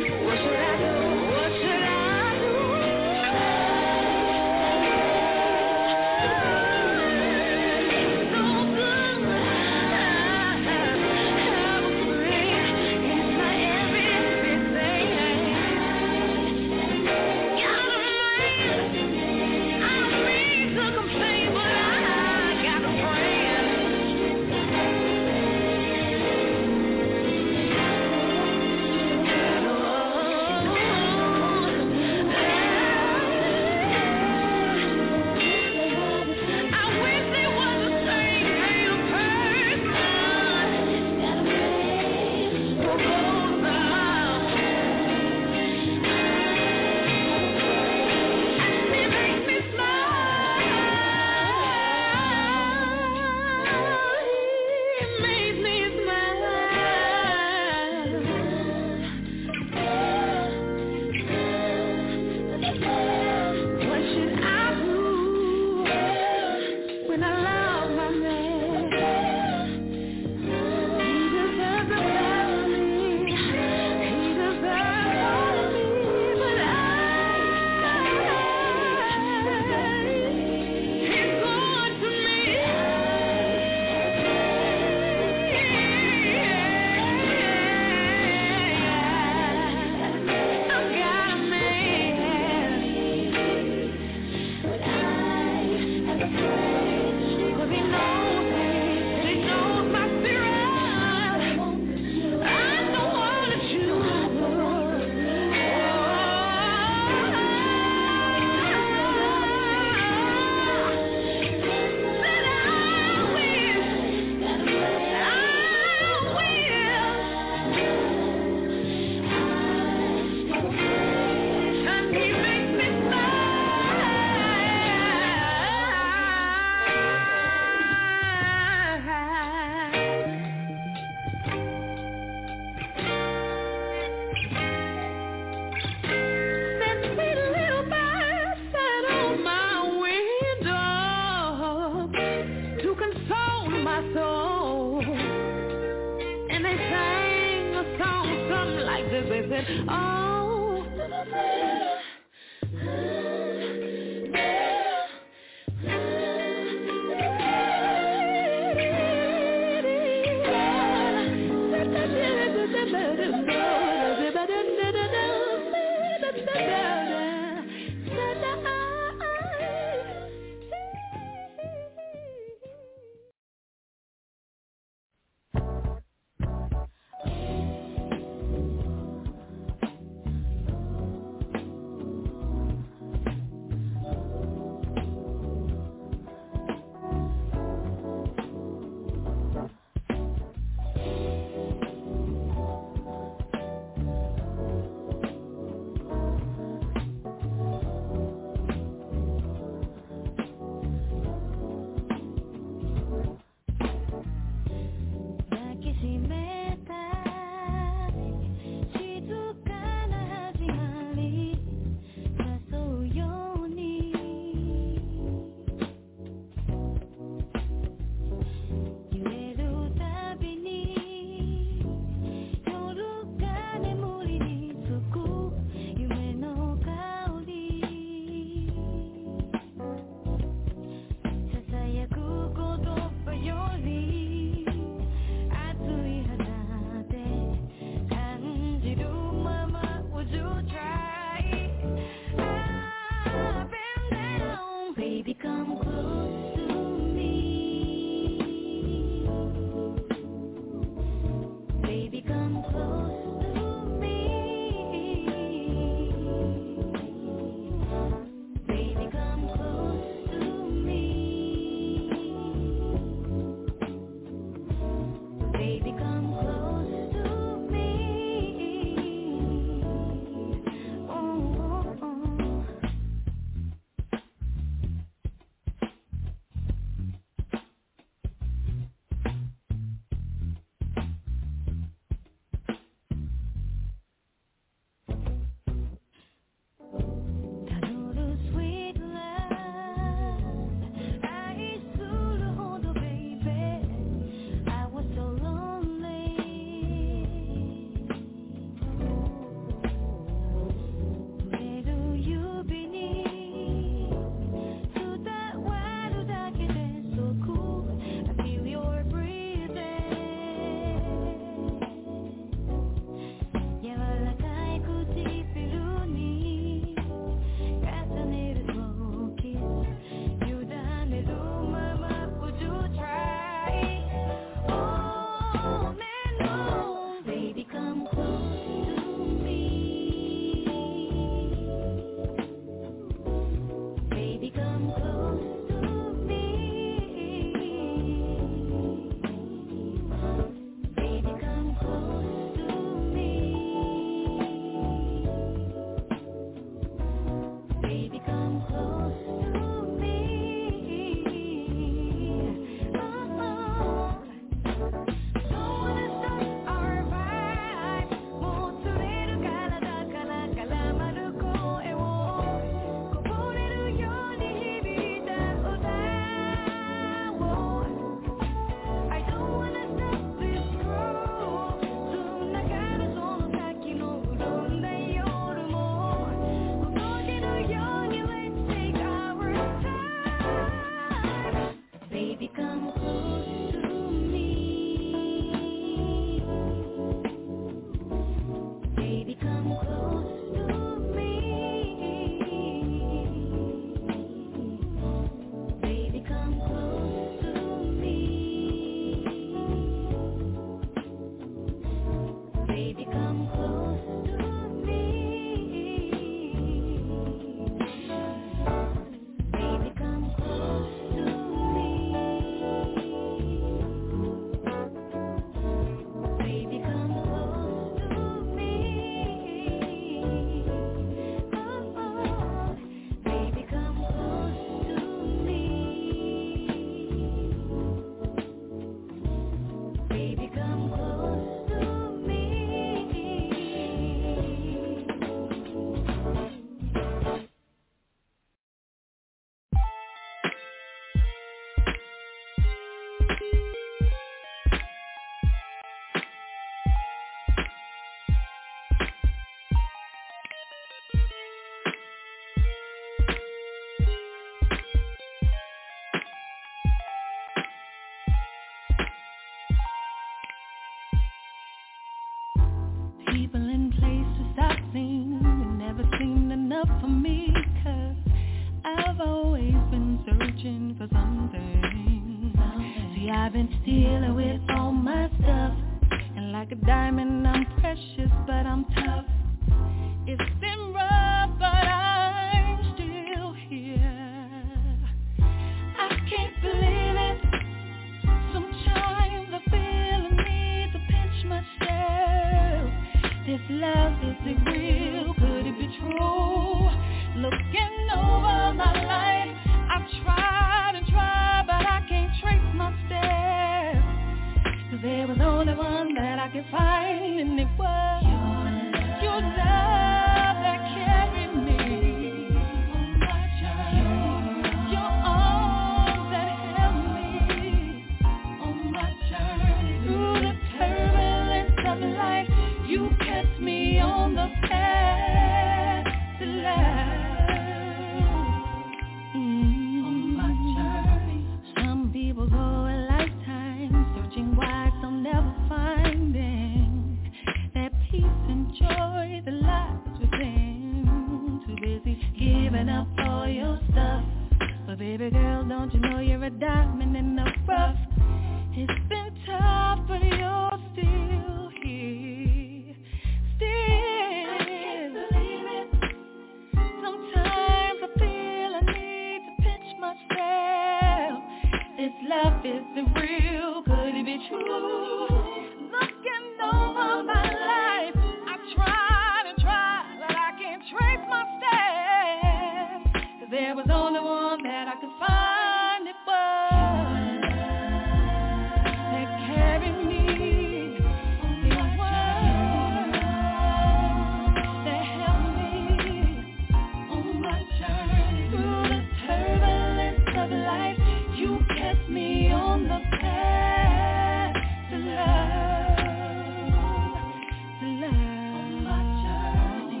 Looking over my life, I've tried and tried, but I can't trace my steps. 'Cause there was only one that I could find, and it was your love that carried me on my journey. Your arms that held me on my journey. Through the turbulence of life, you kept me on the path to life. On my journey. Some people go a lifetime searching why some never finding that peace and joy that lies within. Too busy giving up all your stuff, but baby girl, don't you know you're a diamond in the rough? It's been tough, but you're still here. Still, I can't believe it. Sometimes I feel I need to pinch myself. This love isn't real, could it be true? Looking over my life, I tried and tried, but I can't trace my steps. 'Cause there was only one that I could find, it was that carried me. It was that helped me on my journey. Through the turbulence of life, you kept me on the path to love, to love. On my journey,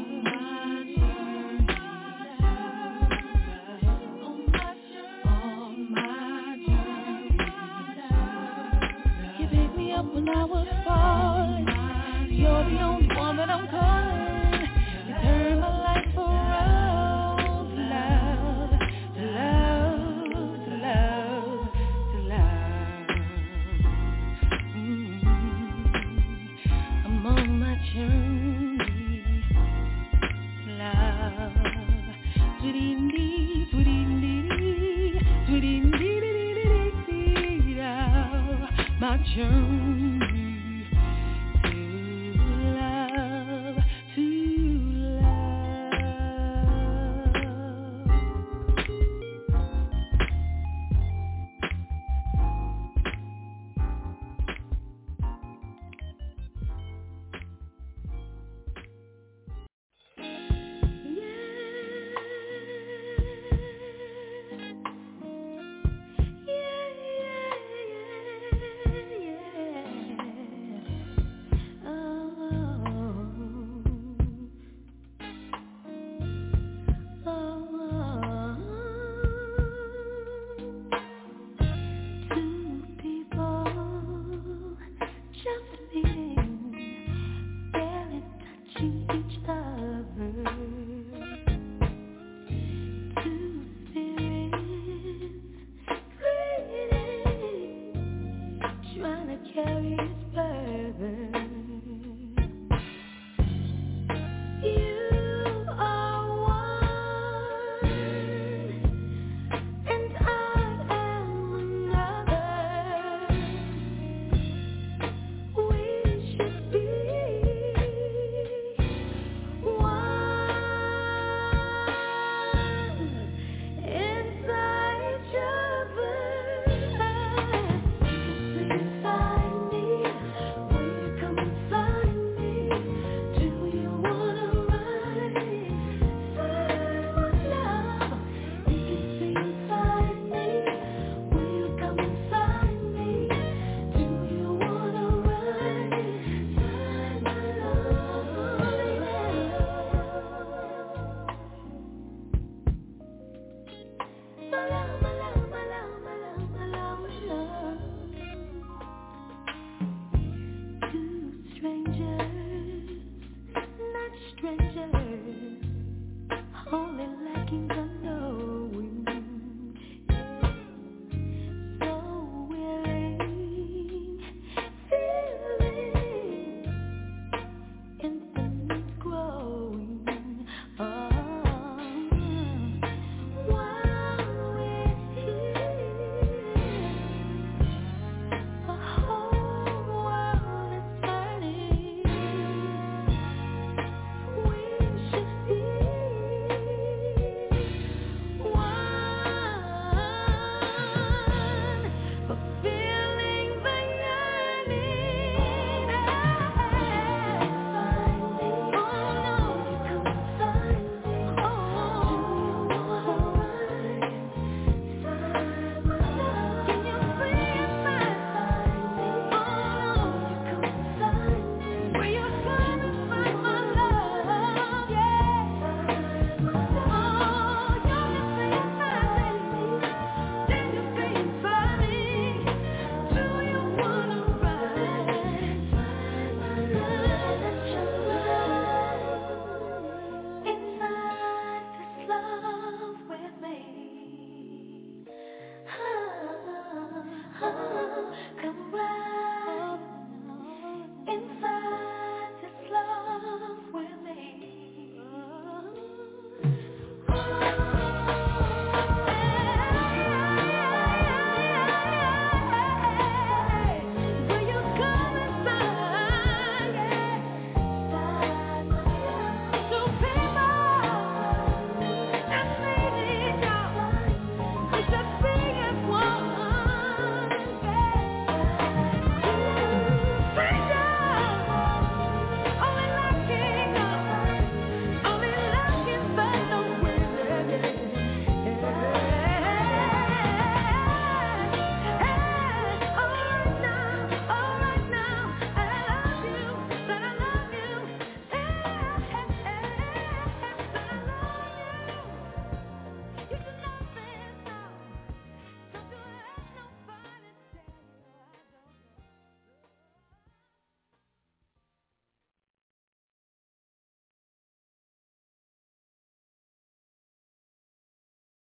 on my journey. You picked me up when I was falling. You're the only one that I'm calling. You turned my life around to love, to love, to love, to love. I'm on my journey, love. Sweetie, sweetie, sweetie, my journey to love, to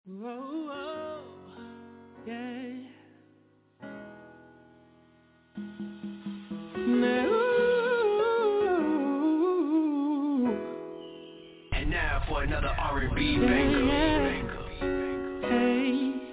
Oh, yeah. No. And now for another R&B banger. Hey.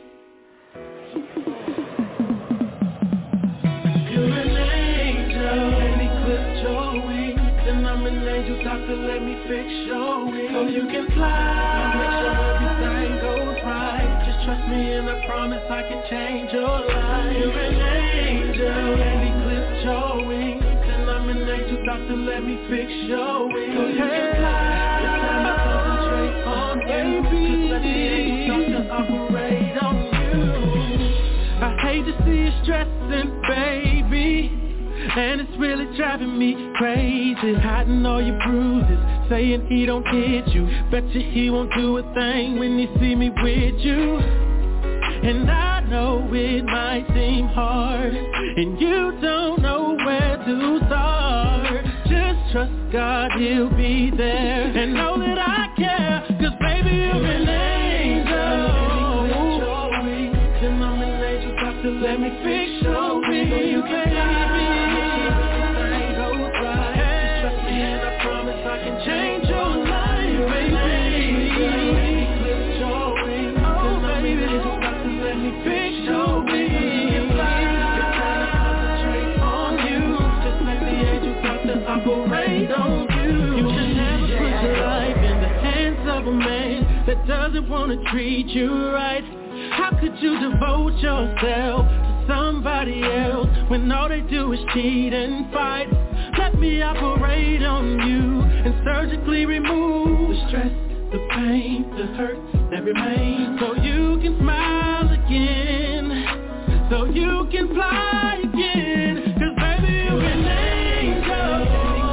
You're an angel, and he clipped your wings. And I'm an angel, doctor, let me fix your wings. So you can fly, make sure everything goes right. Just trust me and I promise I can change your life. You're an angel, and he clipped your wings. And I'm an angel, doctor, let me fix your wings. So you can fly, it's time to concentrate on you. Just let the angel doctor operate on you. I hate to see you stressing, baby, and it's really driving me crazy. Hiding all your bruises, saying he don't hit you. Bet you he won't do a thing when he see me with you. And I know it might seem hard, and you don't know where to start. Just trust God, he'll be there, and know that I care, cause baby you're an angel. And I'm an angel, doctor, let me fix your wings. So you can baby, everything goes right. Just trust me and I promise I can change your life. You're an angel, he clipped your wings. Oh baby, doctor, let me fix your wings. It's time to concentrate on you. Just let the angel doctor operate on you. You can never put your life in the hands of a man that doesn't wanna treat you right. How could you devote yourself to somebody else when all they do is cheat and fight? Let me operate on you and surgically remove the stress, the pain, the hurt that remains, so you can smile again, so you can fly again. Cause baby you're an angel,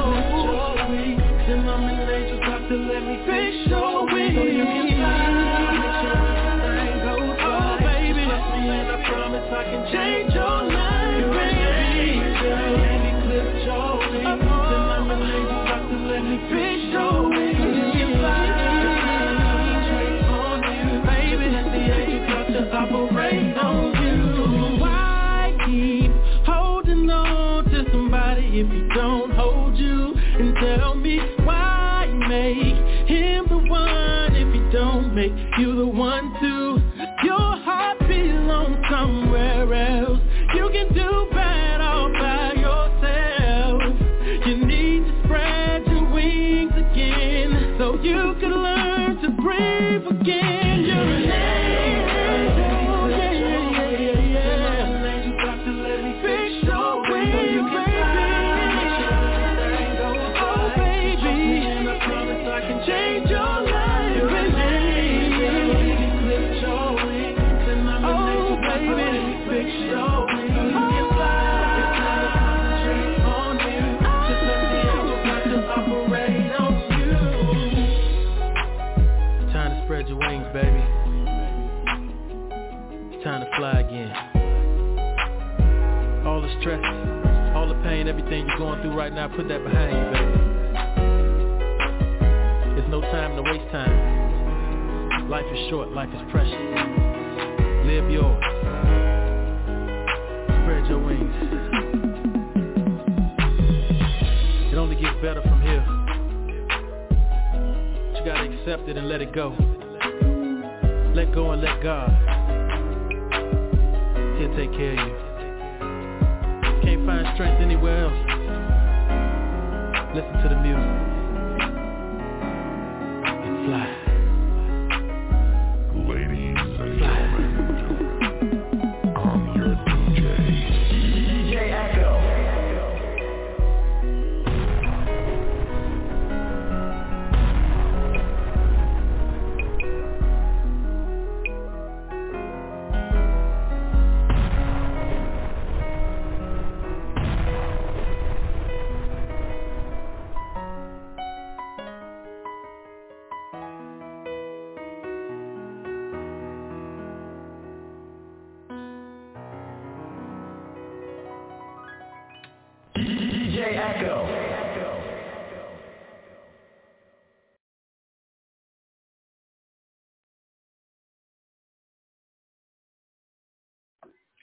and I'm an angel, doctor, let me fix your wings. So you can fly, make sure everything goes right. Oh baby, trust me and I promise I can change your life. You're an angel, and he clipped your wings. And I'm an angel, doctor, let me fix your wings. So you can fly, concentrate on you. Baby, let the angel doctor operate on you. Why keep holding on to somebody if he don't hold you? And tell me why make him the one if he don't make you the one too? Your heart belongs somewhere else. You can do bad all by yourself. You need to spread your wings again, so you can learn to breathe again. You're an angel, yeah. An angel, doctor, let me fix your wings, so you can fly. Make sure everything goes right. Trust me and I promise I can change your life. You're an angel, he clipped your wings, and I'm an angel, doctor, let me fix your wings, so you can fly. It's time to concentrate on you. Just let the angel doctor operate on you. Time to spread your wings, baby. It's time to fly again. All the stress, all the pain, everything you're going through right now, put that behind you, baby. There's no time to waste time. Life is short, life is precious. Live yours. Spread your wings. It only gets better from here. But you gotta accept it and let it go. Let go and let God. He'll take care of you. Can't find strength anywhere else. Listen to the music and fly. Ladies and gentlemen, I'm your DJ. DJ Echo.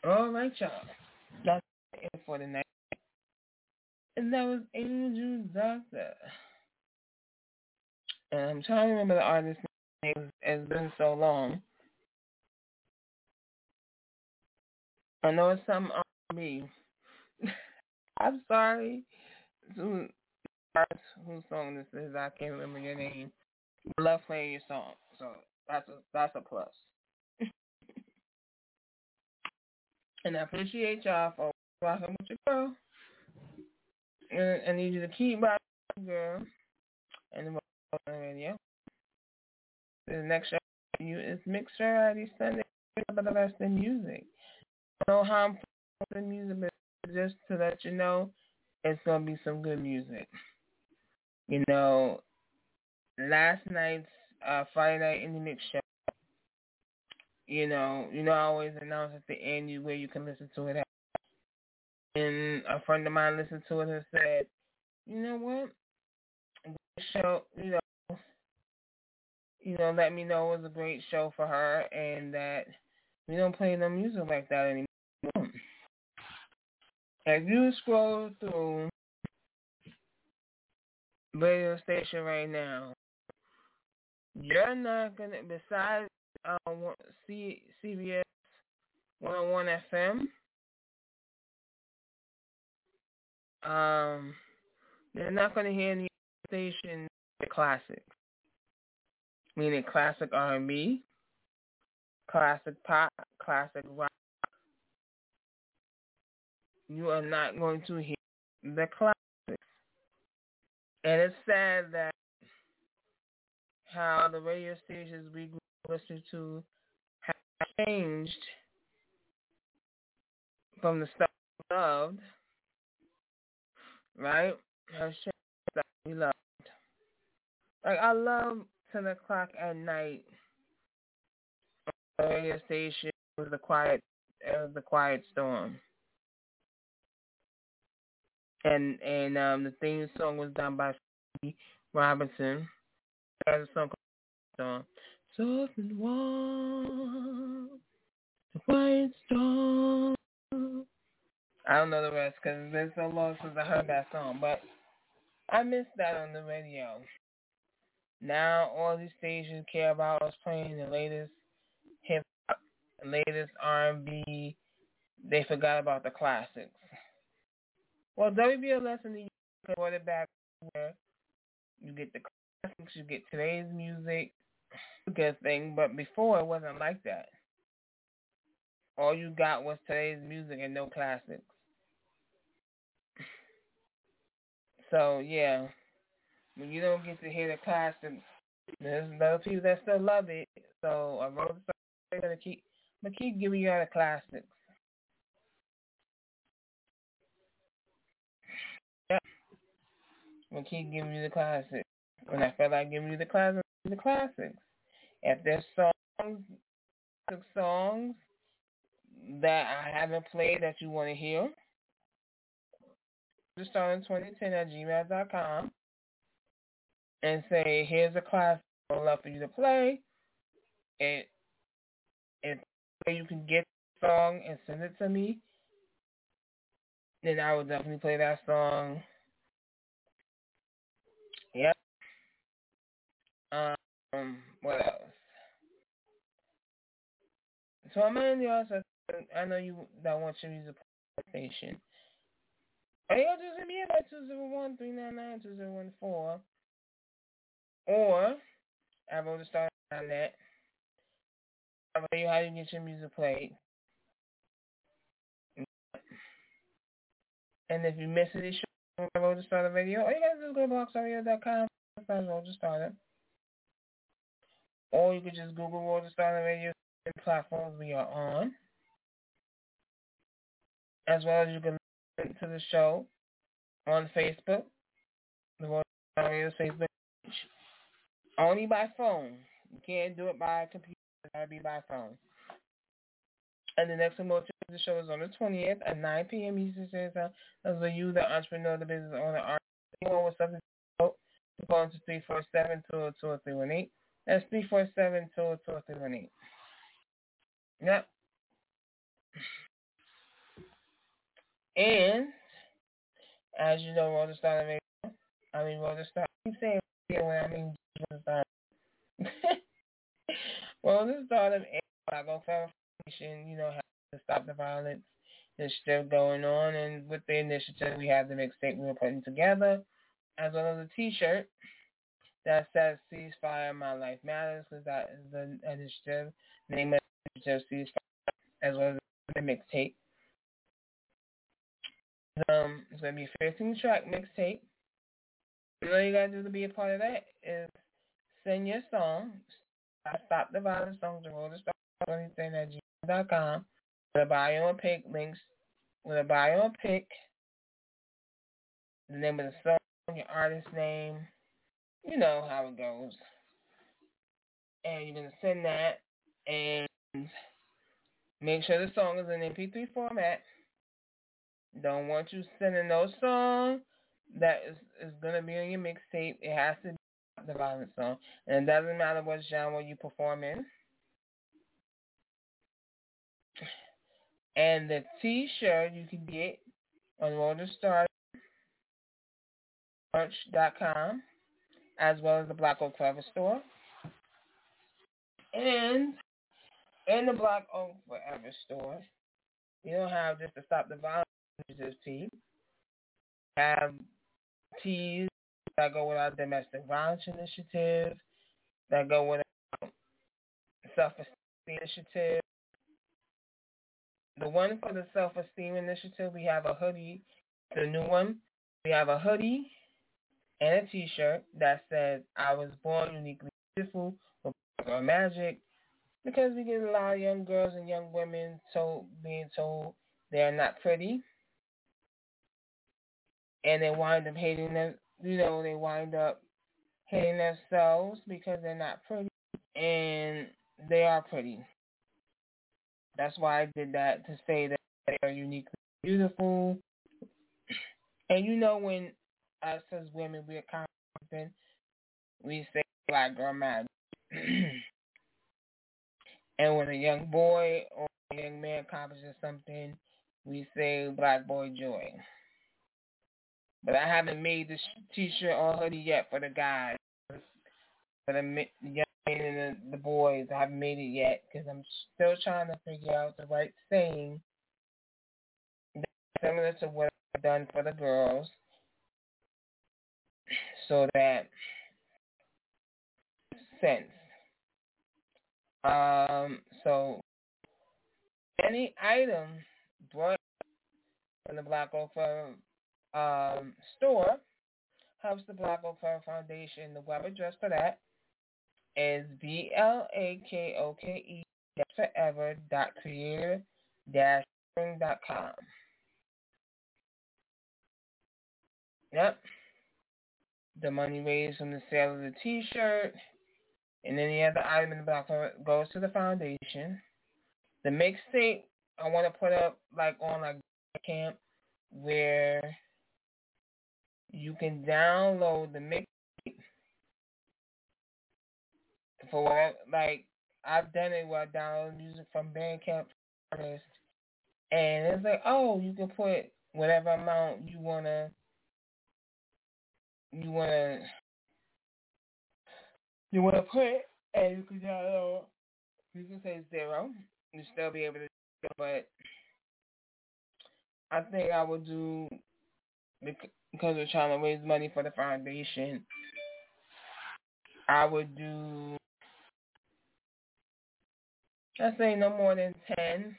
All right, y'all. That's it for tonight. And that was Angel Doctor. And I'm trying to remember the artist's name. It's been so long. I know it's something on me. I'm sorry. Whose song this is? I can't remember your name. I love playing your song, so that's a plus. And I appreciate y'all for rocking with your girl. And I need you to keep rocking with your girl. And the radio. The next show for you is Mixed Variety Sunday about the best in music. I don't know how I'm playing music, but just to let you know, it's gonna be some good music. You know, last night's Friday Night Indie Mix show. You know, I always announce at the end where you can listen to it at. And a friend of mine listened to it and said, you know what? This show, let me know it was a great show for her and that we don't play no music like that anymore. If you scroll through radio station right now, you're not going to, besides CBS 101 FM, you're not going to hear any station classic, meaning classic R&B, classic pop, classic rock. You are not going to hear the classics. And it's sad that how the radio stations we listen to have changed from the stuff we loved, right? Has changed the stuff we loved. Like, I love 10 o'clock at night on the radio station with the Quiet Storm. And the theme song was done by Phoebe Robinson. There's a song called Soft and Warm, the Quiet Storm. I don't know the rest because it's been so long since I heard that song, but I missed that on the radio. Now all these stations care about is playing the latest hip hop, the latest R&B. They forgot about the classics. Well, WBLS in the UK brought it back where you get the classics, you get today's music, good thing, but before it wasn't like that. All you got was today's music and no classics. So, yeah, when you don't get to hear the classics, there's those people that still love it. So, I'm going to keep giving you all the classics. Yeah. I'm going to keep giving you the classics. When I feel like giving you the classics, If there's songs that I haven't played that you want to hear, just start in 2010 at gmail.com and say, here's a class I would love for you to play. If you can get the song and send it to me, then I would definitely play that song. Yep. What else? So I'm in the also. I know you that want your music station. Or you just hit me up at 201-399-2014, or I wrote a start on that. I'll tell you how you get your music played. And if you miss it, I wrote a starter video. All you gotta do is go to blogspot.com. Roll the Starter. Or you could just Google Roll the Starter Radio platforms we are on. As well as you can listen to the show on Facebook, the Roll the Starter Radio Facebook page. Only by phone. You can't do it by computer. It gotta be by phone. And the next promotion of the show is on the 20th at 9 p.m. Eastern Standard Time. That's for you, the entrepreneur, the business owner, anyone with something to vote. Call into 347-202-0318. That's 347-202-0318. Yep. And as you know, Roller Star Radio, Roller Star. I keep saying radio when I mean Roller Star. Roller Star and Black Oak Foundation, have to stop the violence that's still going on. And with the initiative, we have the mixtape we were putting together, as well as a T-shirt that says "Ceasefire, My Life Matters," because that is the initiative. The name of the initiative, Ceasefire, as well as the mixtape. It's going to be a 15-track mixtape. And all you got to do to be a part of that is send your song, Stop the Violence songs to RollerStar2010@gmail.com with a bio and pic links, with a bio and pic, the name of the song, your artist name, you know how it goes. And you're going to send that and make sure the song is in MP3 format. Don't want you sending no song that is going to be on your mixtape. It has to be the violent song. And it doesn't matter what genre you perform in. And the T-shirt you can get on RollerStarMerch.com, as well as the Black Oak Forever store. And in the Black Oak Forever store, you don't have just to stop the violence tee. Have tees that go with our domestic violence initiative, that go with our self-esteem initiative. The one for the self-esteem initiative, we have a hoodie. The new one, we have a hoodie and a T-shirt that says, "I was born uniquely beautiful with girl magic," because we get a lot of young girls and young women being told they're not pretty. And they wind up hating them, they wind up hating themselves because they're not pretty. And they are pretty. That's why I did that, to say that they are uniquely beautiful. And when us as women, we are confident, we say black girl magic. And when a young boy or a young man accomplishes something, we say black boy joy. But I haven't made this T-shirt or hoodie yet for the guys. For the young men and the boys, I haven't made it yet because I'm still trying to figure out the right saying similar to what I've done for the girls, so that sense. So any item brought from the Black Oak Forever store helps the Black Oak Forever Foundation. The web address for that is blakoke.forever.creator-spring.com. Yep. The money raised from the sale of the T-shirt and any other item in the Black Oak goes to the foundation. The mixtape I want to put up on Camp, where you can download the mixtape for whatever. I've done it where I download music from Bandcamp artists, and it's you can put whatever amount you wanna put, and you can download. You can say 0. You still be able to do it, but I think I would do, because we're trying to raise money for the foundation, I would do, I say no more than $10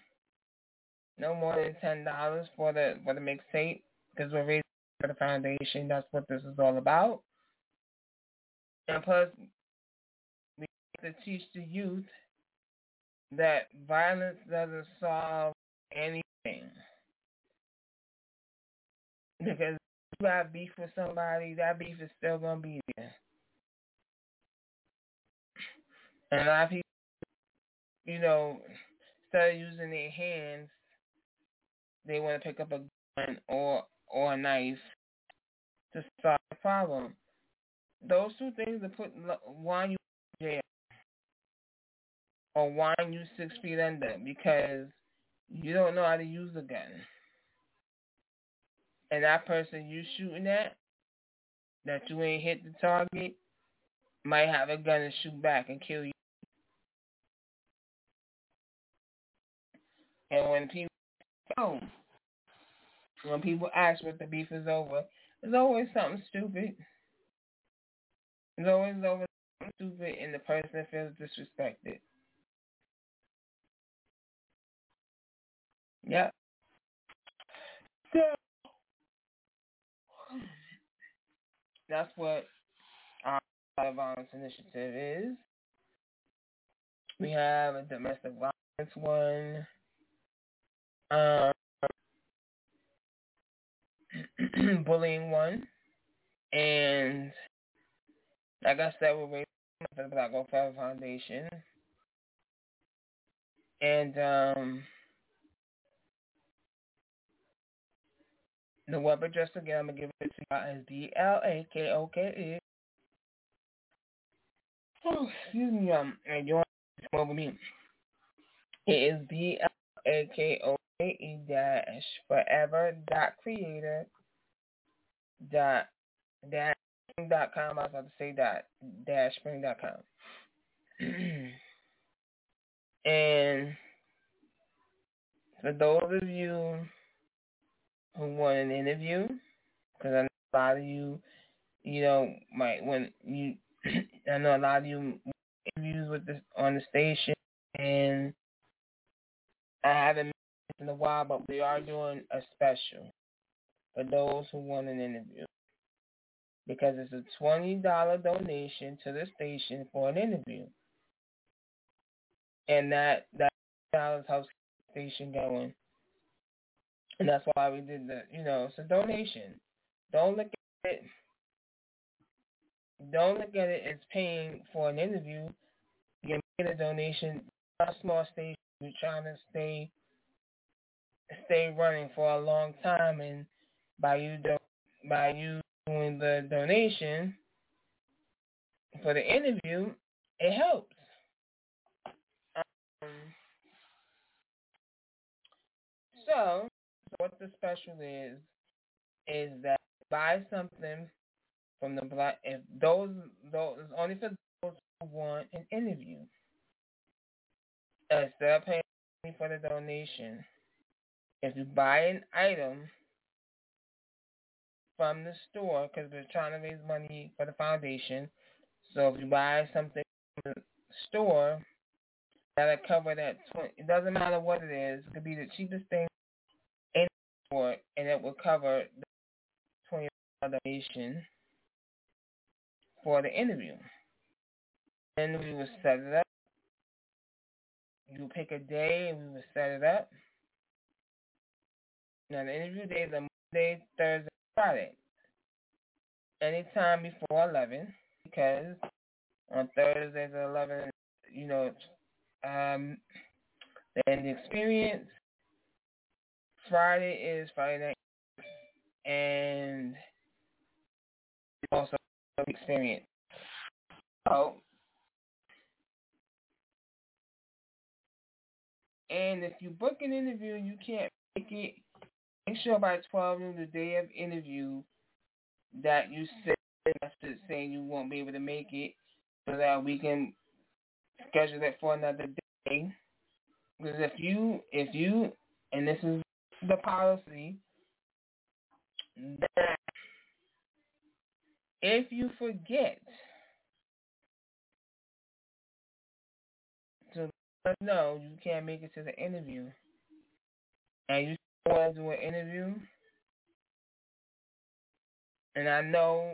for the mixtape, because we're raising for the foundation. That's what this is all about. And plus, we have to teach the youth that violence doesn't solve anything. Because if you have beef with somebody, that beef is still going to be there. And a lot of people, instead of using their hands, they want to pick up a gun or a knife to solve the problem. Those two things are wind you in jail or wind you 6 feet under, because you don't know how to use a gun. and that person you shooting at, that you ain't hit the target, might have a gun and shoot back and kill you. And when people ask what the beef is over, there's always something stupid. There's always over something stupid, and the person feels disrespected. Yep. So that's what our violence initiative is. We have a domestic violence one. Bullying one, and like I said, we're raising for the Black Gold Feather Foundation, and the web address again, I'm gonna give it to you as BLAKOKE. Oh, excuse me, and you want to come over me? It is BLAKOKE-forever.creator.com. I was about to say spring.com. And for those of you who want an interview, because I know a lot of you, I know a lot of you interviews with this on the station, and I haven't mentioned in a while, but we are doing a special for those who want an interview, because it's a $20 donation to the station for an interview, and that $20 helps the station going, and that's why we did it's a donation. Don't look at it as paying for an interview. You get a donation. A small station, we're trying to stay running for a long time, and by you doing the donation for the interview, it helps. So what the special is that buy something from the Black. If those only for those who want an interview. Instead of paying for the donation, if you buy an item from the store, because we're trying to raise money for the foundation, so if you buy something from the store, that'll cover that. It doesn't matter what it is. It could be the cheapest thing in the store, and it will cover the $20 donation for the interview. Then we will set it up. You pick a day and we will set it up. Now the interview days are Monday, Thursday, Friday. Anytime before 11, because on Thursdays at 11, then the experience. Friday is Friday night, and also the experience. So, and if you book an interview and you can't make it, make sure by 12 noon, the day of interview, that you say saying you won't be able to make it, so that we can schedule it for another day. Because if you, and this is the policy, that if you forget to let us know you can't make it to the interview, and you still want to do an interview, and I know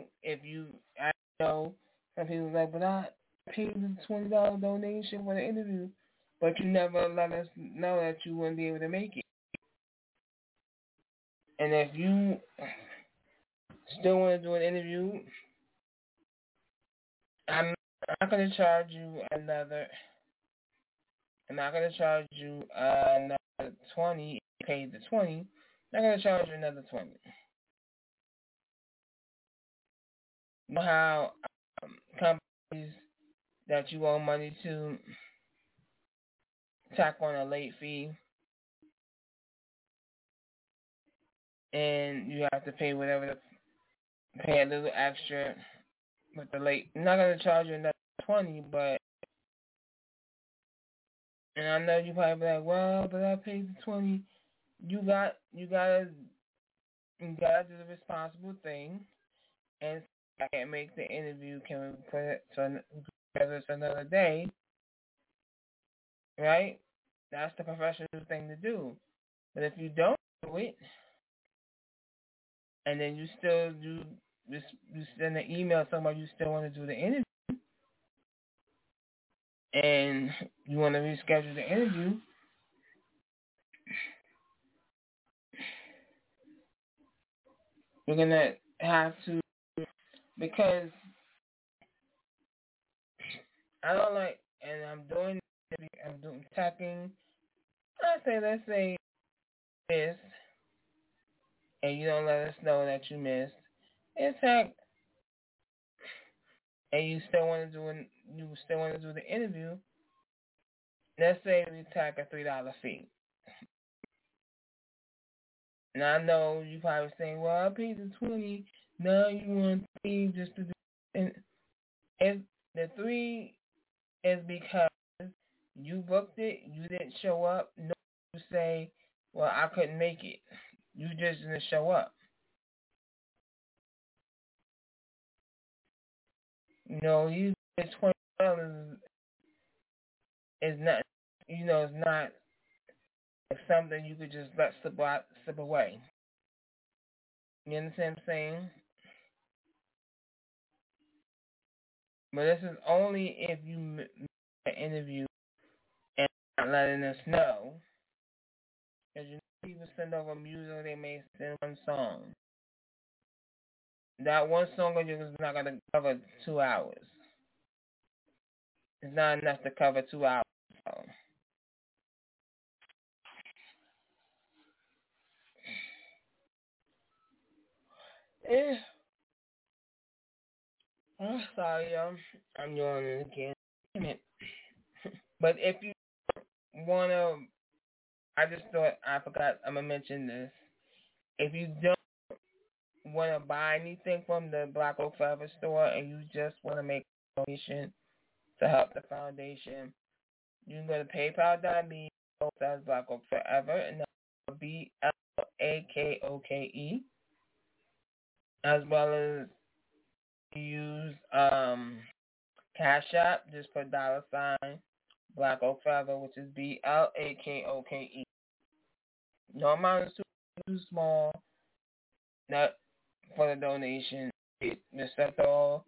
some people like, but I paid the $20 donation for the interview, but you never let us know that you wouldn't be able to make it. And if you still want to do an interview, I'm not going to charge you another $20. You paid the $20. I'm going to charge you another $20. You know how companies that you owe money to tack on a late fee? and you have to pay pay a little extra with the late. I'm not gonna charge you another $20, but and I know you probably be like, well, but I paid the $20. You gotta do the responsible thing, and I can't make the interview. Can we put it together another day? Right? That's the professional thing to do. But if you don't do it, and then you still you send an email somebody you still want to do the interview, and you want to reschedule the interview, you're gonna have to, because I don't like, and I'm doing tapping. Let's say this, and you don't let us know that you missed. It's heck, and you still want to do the interview. Let's say we tack a $3 fee. And I know you probably saying, well, I paid the $20. Now you want $3 just to do. And the $3 is because you booked it, you didn't show up. No, you say, well, I couldn't make it. You just didn't show up. You know, you get $20 is not, it's not something you could just let slip away. You understand what I'm saying? But this is only if you make an interview and not letting us know. Because people send over music, they may send one song. That one song is not going to cover 2 hours. It's not enough to cover 2 hours. So. I'm sorry, I'm yawning again. But if you want to, I just thought I forgot, I'm going to mention this. If you don't want to buy anything from the Black Oak Forever store and you just want to make a donation to help the foundation, you can go to paypal.me Black Oak Forever, and that's BLAKOKE, as well as use Cash App, just put $ Black Oak Forever, which is BLAKOKE. No amount is too small, not for the donation. Accept all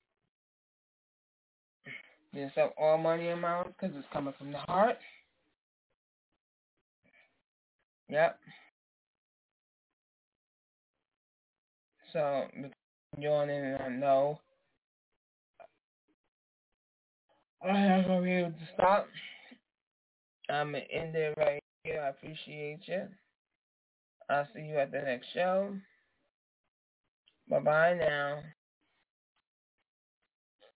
money amounts because it's coming from the heart. Yep. So, join in and I know I'm not going to be able to stop. I'm going to end it right here. I appreciate you. I'll see you at the next show. Bye-bye now.